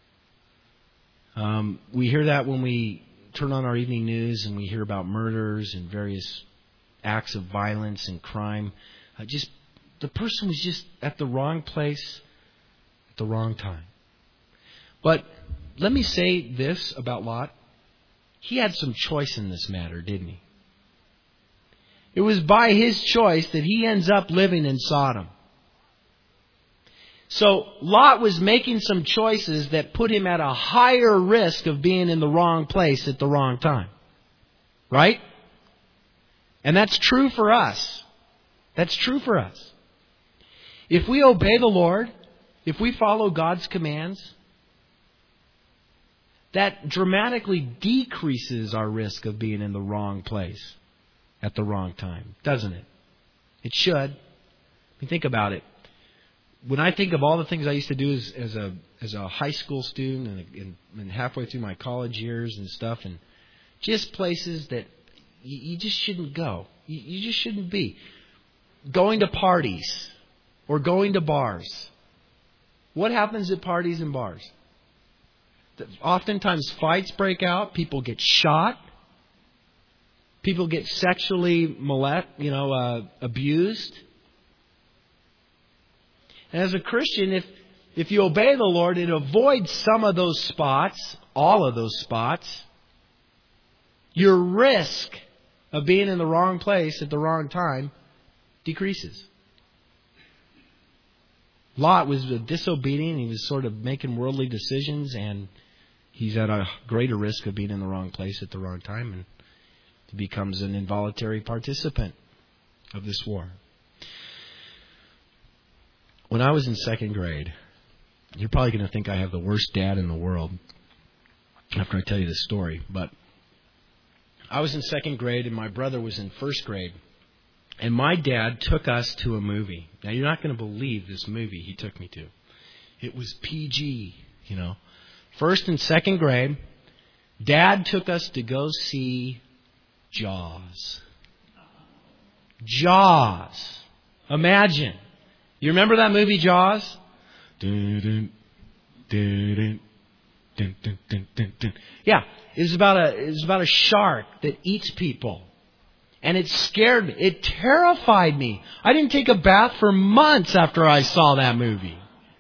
We hear that when we turn on our evening news and we hear about murders and various acts of violence and crime. The person was just at the wrong place at the wrong time. But let me say this about Lot. He had some choice in this matter, didn't he? It was by his choice that he ends up living in Sodom. So Lot was making some choices that put him at a higher risk of being in the wrong place at the wrong time. Right? And that's true for us. That's true for us. If we obey the Lord, if we follow God's commands, that dramatically decreases our risk of being in the wrong place at the wrong time, doesn't it? It should. I mean, think about it. When I think of all the things I used to do as a high school student and halfway through my college years and stuff, and just places that you just shouldn't go. You just shouldn't be. Going to parties or going to bars. What happens at parties and bars? Oftentimes fights break out. People get shot. People get sexually abused. And as a Christian, if you obey the Lord, it avoids some of those spots, all of those spots. Your risk of being in the wrong place at the wrong time decreases. Lot was disobedient. He was sort of making worldly decisions, and he's at a greater risk of being in the wrong place at the wrong time, and he becomes an involuntary participant of this war. When I was in second grade, you're probably going to think I have the worst dad in the world after I tell you this story, but I was in second grade and my brother was in first grade, and my dad took us to a movie. Now, you're not going to believe this movie he took me to. It was PG, First and second grade, Dad took us to go see Jaws. Jaws. Imagine. You remember that movie, Jaws? Yeah, it was about a shark that eats people. And it scared me. It terrified me. I didn't take a bath for months after I saw that movie.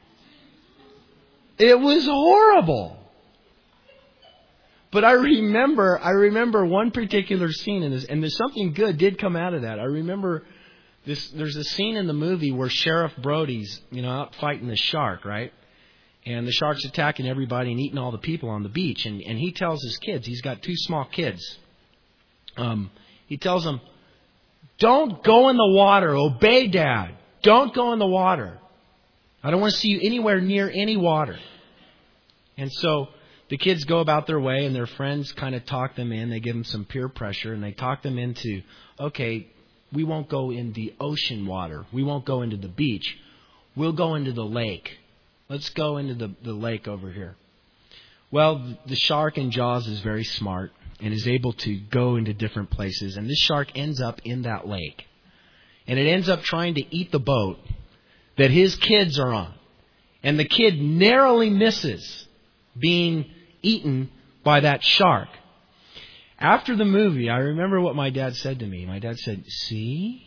It was horrible. But I remember one particular scene in this, and there's something good did come out of that. I remember there's a scene in the movie where Sheriff Brody's, out fighting the shark, right? And the shark's attacking everybody and eating all the people on the beach. And he tells his kids, he's got two small kids. He tells them, don't go in the water. Obey Dad. Don't go in the water. I don't want to see you anywhere near any water. And so the kids go about their way, and their friends kind of talk them in. They give them some peer pressure, and they talk them into, okay, we won't go in the ocean water. We won't go into the beach. We'll go into the lake. Let's go into the lake over here. Well, the shark in Jaws is very smart and is able to go into different places. And this shark ends up in that lake. And it ends up trying to eat the boat that his kids are on. And the kid narrowly misses being eaten by that shark. After the movie, I remember what my dad said to me. My dad said, see?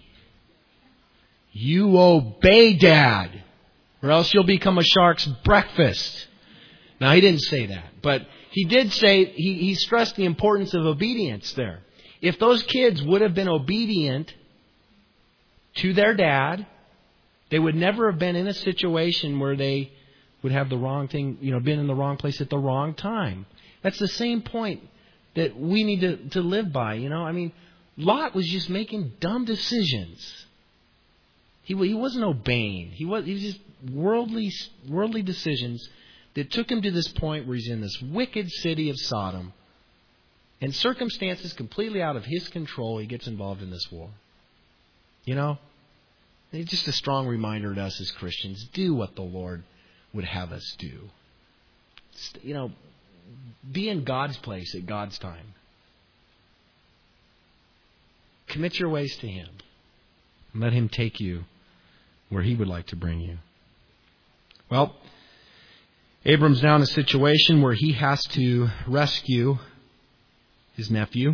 You obey Dad, or else you'll become a shark's breakfast. Now, he didn't say that, but he did say, he stressed the importance of obedience there. If those kids would have been obedient to their dad, they would never have been in a situation where they would have the wrong thing, been in the wrong place at the wrong time. That's the same point that we need to live by. You know, I mean, Lot was just making dumb decisions. He wasn't obeying. He was just worldly decisions that took him to this point where he's in this wicked city of Sodom. And circumstances completely out of his control, he gets involved in this war. You know, it's just a strong reminder to us as Christians, do what the Lord would have us do. You know, be in God's place at God's time. Commit your ways to Him. And let Him take you where He would like to bring you. Well, Abram's now in a situation where he has to rescue his nephew.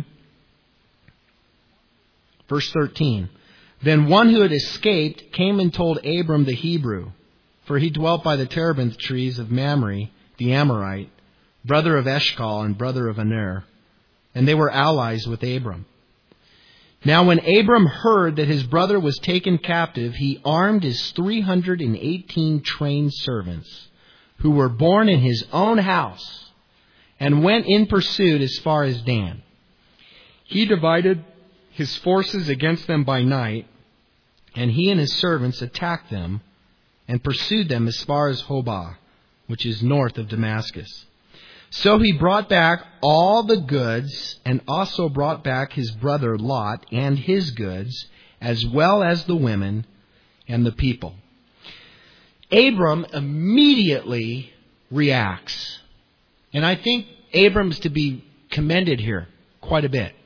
Verse 13. Then one who had escaped came and told Abram the Hebrew, for he dwelt by the terebinth trees of Mamre, the Amorite, brother of Eshcol and brother of Aner, and they were allies with Abram. Now when Abram heard that his brother was taken captive, he armed his 318 trained servants, who were born in his own house, and went in pursuit as far as Dan. He divided his forces against them by night, and he and his servants attacked them and pursued them as far as Hobah, which is north of Damascus. So he brought back all the goods, and also brought back his brother Lot and his goods, as well as the women and the people. Abram immediately reacts. And I think Abram's to be commended here quite a bit.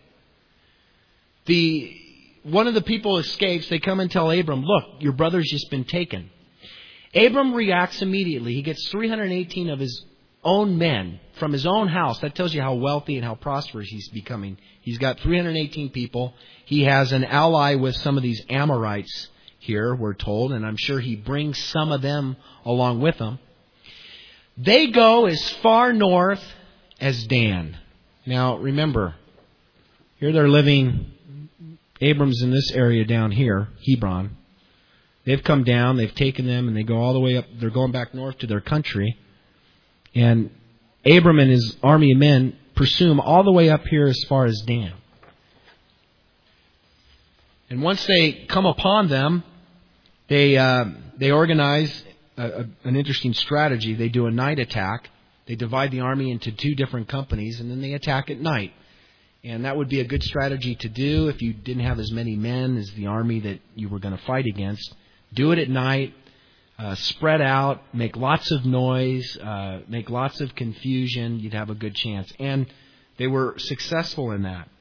One of the people escapes. They come and tell Abram, look, your brother's just been taken. Abram reacts immediately. He gets 318 of his own men from his own house. That tells you how wealthy and how prosperous he's becoming. He's got 318 people. He has an ally with some of these Amorites here, we're told, and I'm sure he brings some of them along with him. They go as far north as Dan. Now, remember, here they're living, Abram's in this area down here, Hebron. They've come down, they've taken them, and they go all the way up. They're going back north to their country. And Abram and his army of men pursue him all the way up here as far as Dan. And once they come upon them, they organize an interesting strategy. They do a night attack. They divide the army into two different companies, and then they attack at night. And that would be a good strategy to do if you didn't have as many men as the army that you were going to fight against. Do it at night. Spread out, make lots of noise, make lots of confusion. You'd have a good chance. And they were successful in that.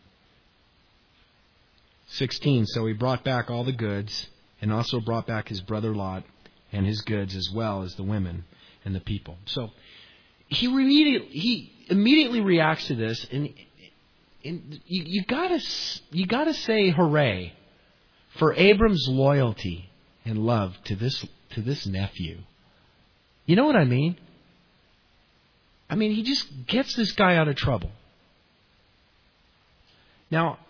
16, so he brought back all the goods, and also brought back his brother Lot and his goods, as well as the women and the people. So he immediately reacts to this, and you gotta say hooray for Abram's loyalty and love to this nephew. You know what I mean? I mean, he just gets this guy out of trouble. Now,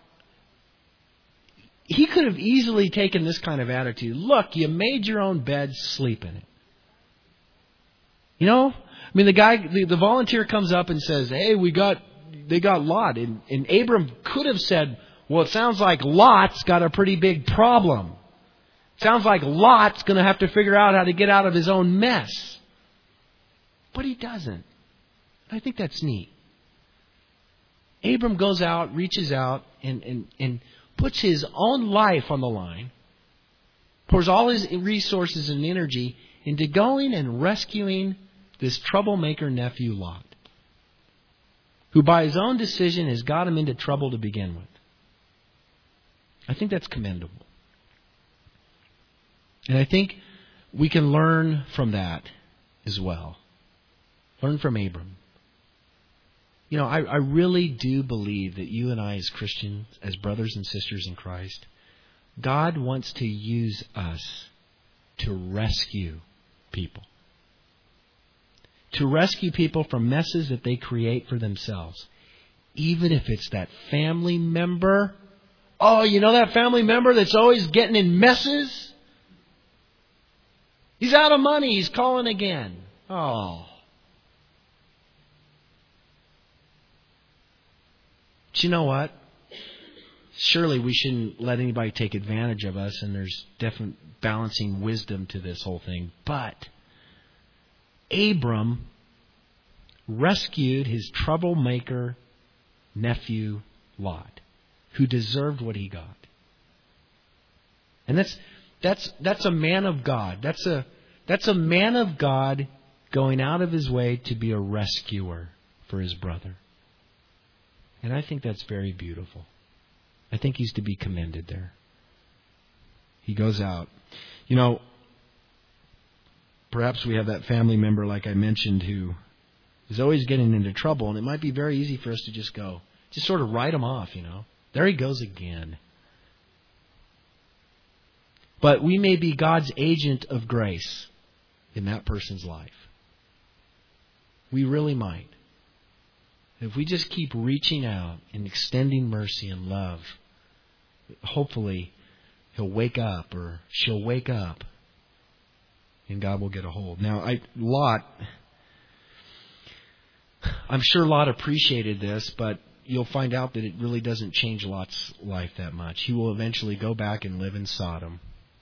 he could have easily taken this kind of attitude. Look, you made your own bed, sleep in it. You know? I mean, the volunteer comes up and says, hey, they got Lot. And Abram could have said, well, it sounds like Lot's got a pretty big problem. Sounds like Lot's going to have to figure out how to get out of his own mess. But he doesn't. I think that's neat. Abram goes out, reaches out, and puts his own life on the line, pours all his resources and energy into going and rescuing this troublemaker nephew Lot, who by his own decision has got him into trouble to begin with. I think that's commendable. And I think we can learn from that as well. Learn from Abram. You know, I really do believe that you and I as Christians, as brothers and sisters in Christ, God wants to use us to rescue people. To rescue people from messes that they create for themselves. Even if it's that family member. Oh, you know that family member that's always getting in messes? He's out of money. He's calling again. Oh. But you know what? Surely we shouldn't let anybody take advantage of us, and there's definite balancing wisdom to this whole thing. But Abram rescued his troublemaker nephew Lot, who deserved what he got. And that's a man of God. That's a man of God going out of his way to be a rescuer for his brother. And I think that's very beautiful. I think he's to be commended there. He goes out. You know, perhaps we have that family member, like I mentioned, who is always getting into trouble, and it might be very easy for us to just sort of write him off, you know. There he goes again. But we may be God's agent of grace in that person's life. We really might. If we just keep reaching out and extending mercy and love, hopefully he'll wake up or she'll wake up and God will get a hold. Now, I'm sure Lot appreciated this, but you'll find out that it really doesn't change Lot's life that much. He will eventually go back and live in Sodom.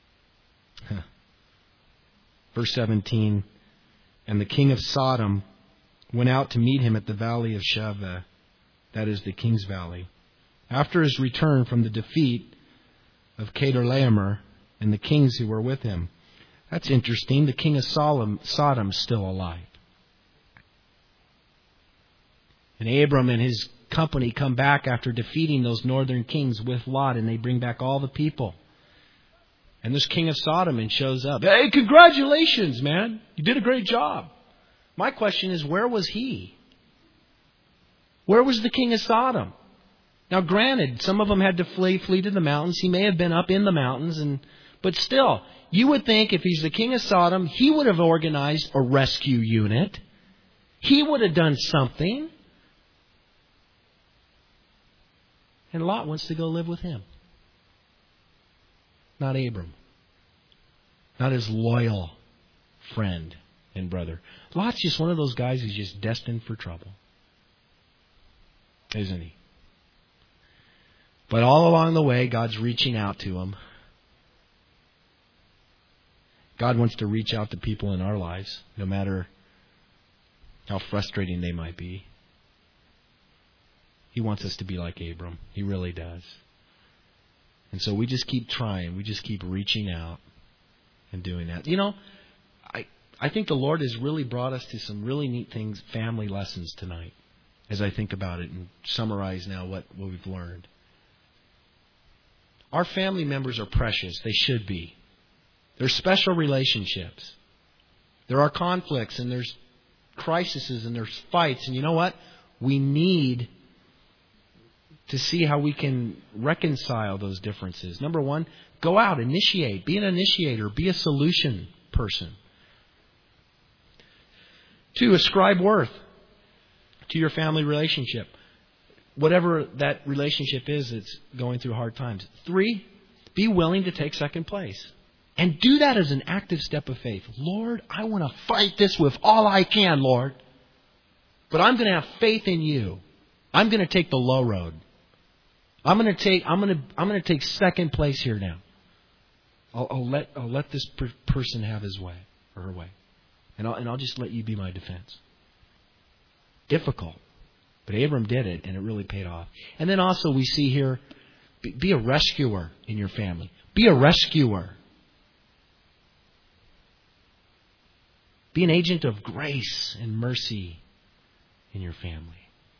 Verse 17, and the king of Sodom went out to meet him at the valley of Shaveh, that is the king's valley, after his return from the defeat of Kedorlaomer and the kings who were with him. That's interesting. The king of Sodom's still alive. And Abram and his company come back after defeating those northern kings with Lot, and they bring back all the people. And this king of Sodom shows up. Hey, congratulations, man. You did a great job. My question is, where was he? Where was the king of Sodom? Now, granted, some of them had to flee to the mountains. He may have been up in the mountains, but still, you would think if he's the king of Sodom, he would have organized a rescue unit. He would have done something. And Lot wants to go live with him. Not Abram. Not his loyal friend and brother. Lot's just one of those guys who's just destined for trouble. Isn't he? But all along the way, God's reaching out to him. God wants to reach out to people in our lives, no matter how frustrating they might be. He wants us to be like Abram. He really does. And so we just keep trying. We just keep reaching out and doing that. You know, I think the Lord has really brought us to some really neat things, family lessons tonight, as I think about it and summarize now what we've learned. Our family members are precious. They should be. They're special relationships. There are conflicts and there's crises and there's fights. And you know what? We need to see how we can reconcile those differences. Number one, go out, initiate. Be an initiator. Be a solution person. 2, ascribe worth to your family relationship. Whatever that relationship is that's going through hard times. 3, be willing to take second place. And do that as an active step of faith. Lord, I want to fight this with all I can, Lord. But I'm going to have faith in you. I'm going to take the low road. I'm going to take second place here now. I'll let this person have his way or her way. And I'll just let you be my defense. Difficult. But Abram did it, and it really paid off. And then also we see here, be a rescuer in your family. Be a rescuer. Be an agent of grace and mercy in your family.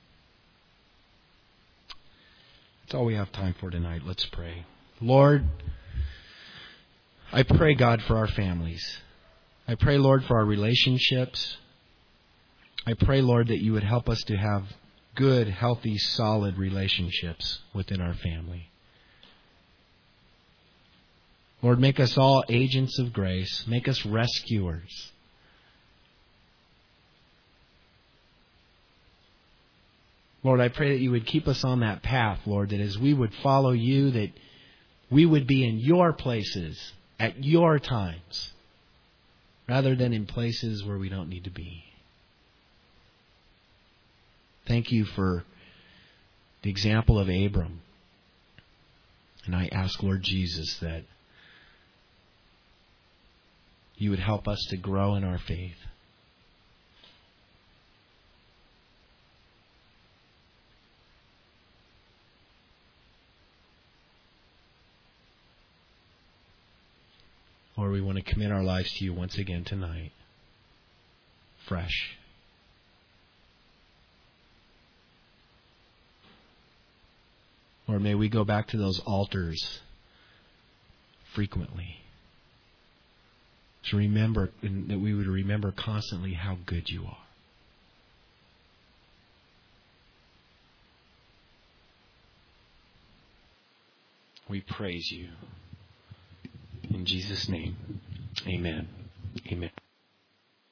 That's all we have time for tonight. Let's pray. Lord, I pray, God, for our families. I pray, Lord, for our relationships. I pray, Lord, that you would help us to have good, healthy, solid relationships within our family. Lord, make us all agents of grace. Make us rescuers. Lord, I pray that you would keep us on that path, Lord, that as we would follow you, that we would be in your places at your times, rather than in places where we don't need to be. Thank you for the example of Abram. And I ask, Lord Jesus, that you would help us to grow in our faith. Lord, we want to commit our lives to you once again tonight, fresh. Lord, may we go back to those altars frequently. To remember, and that we would remember constantly how good you are. We praise you. In Jesus' name, amen. Amen.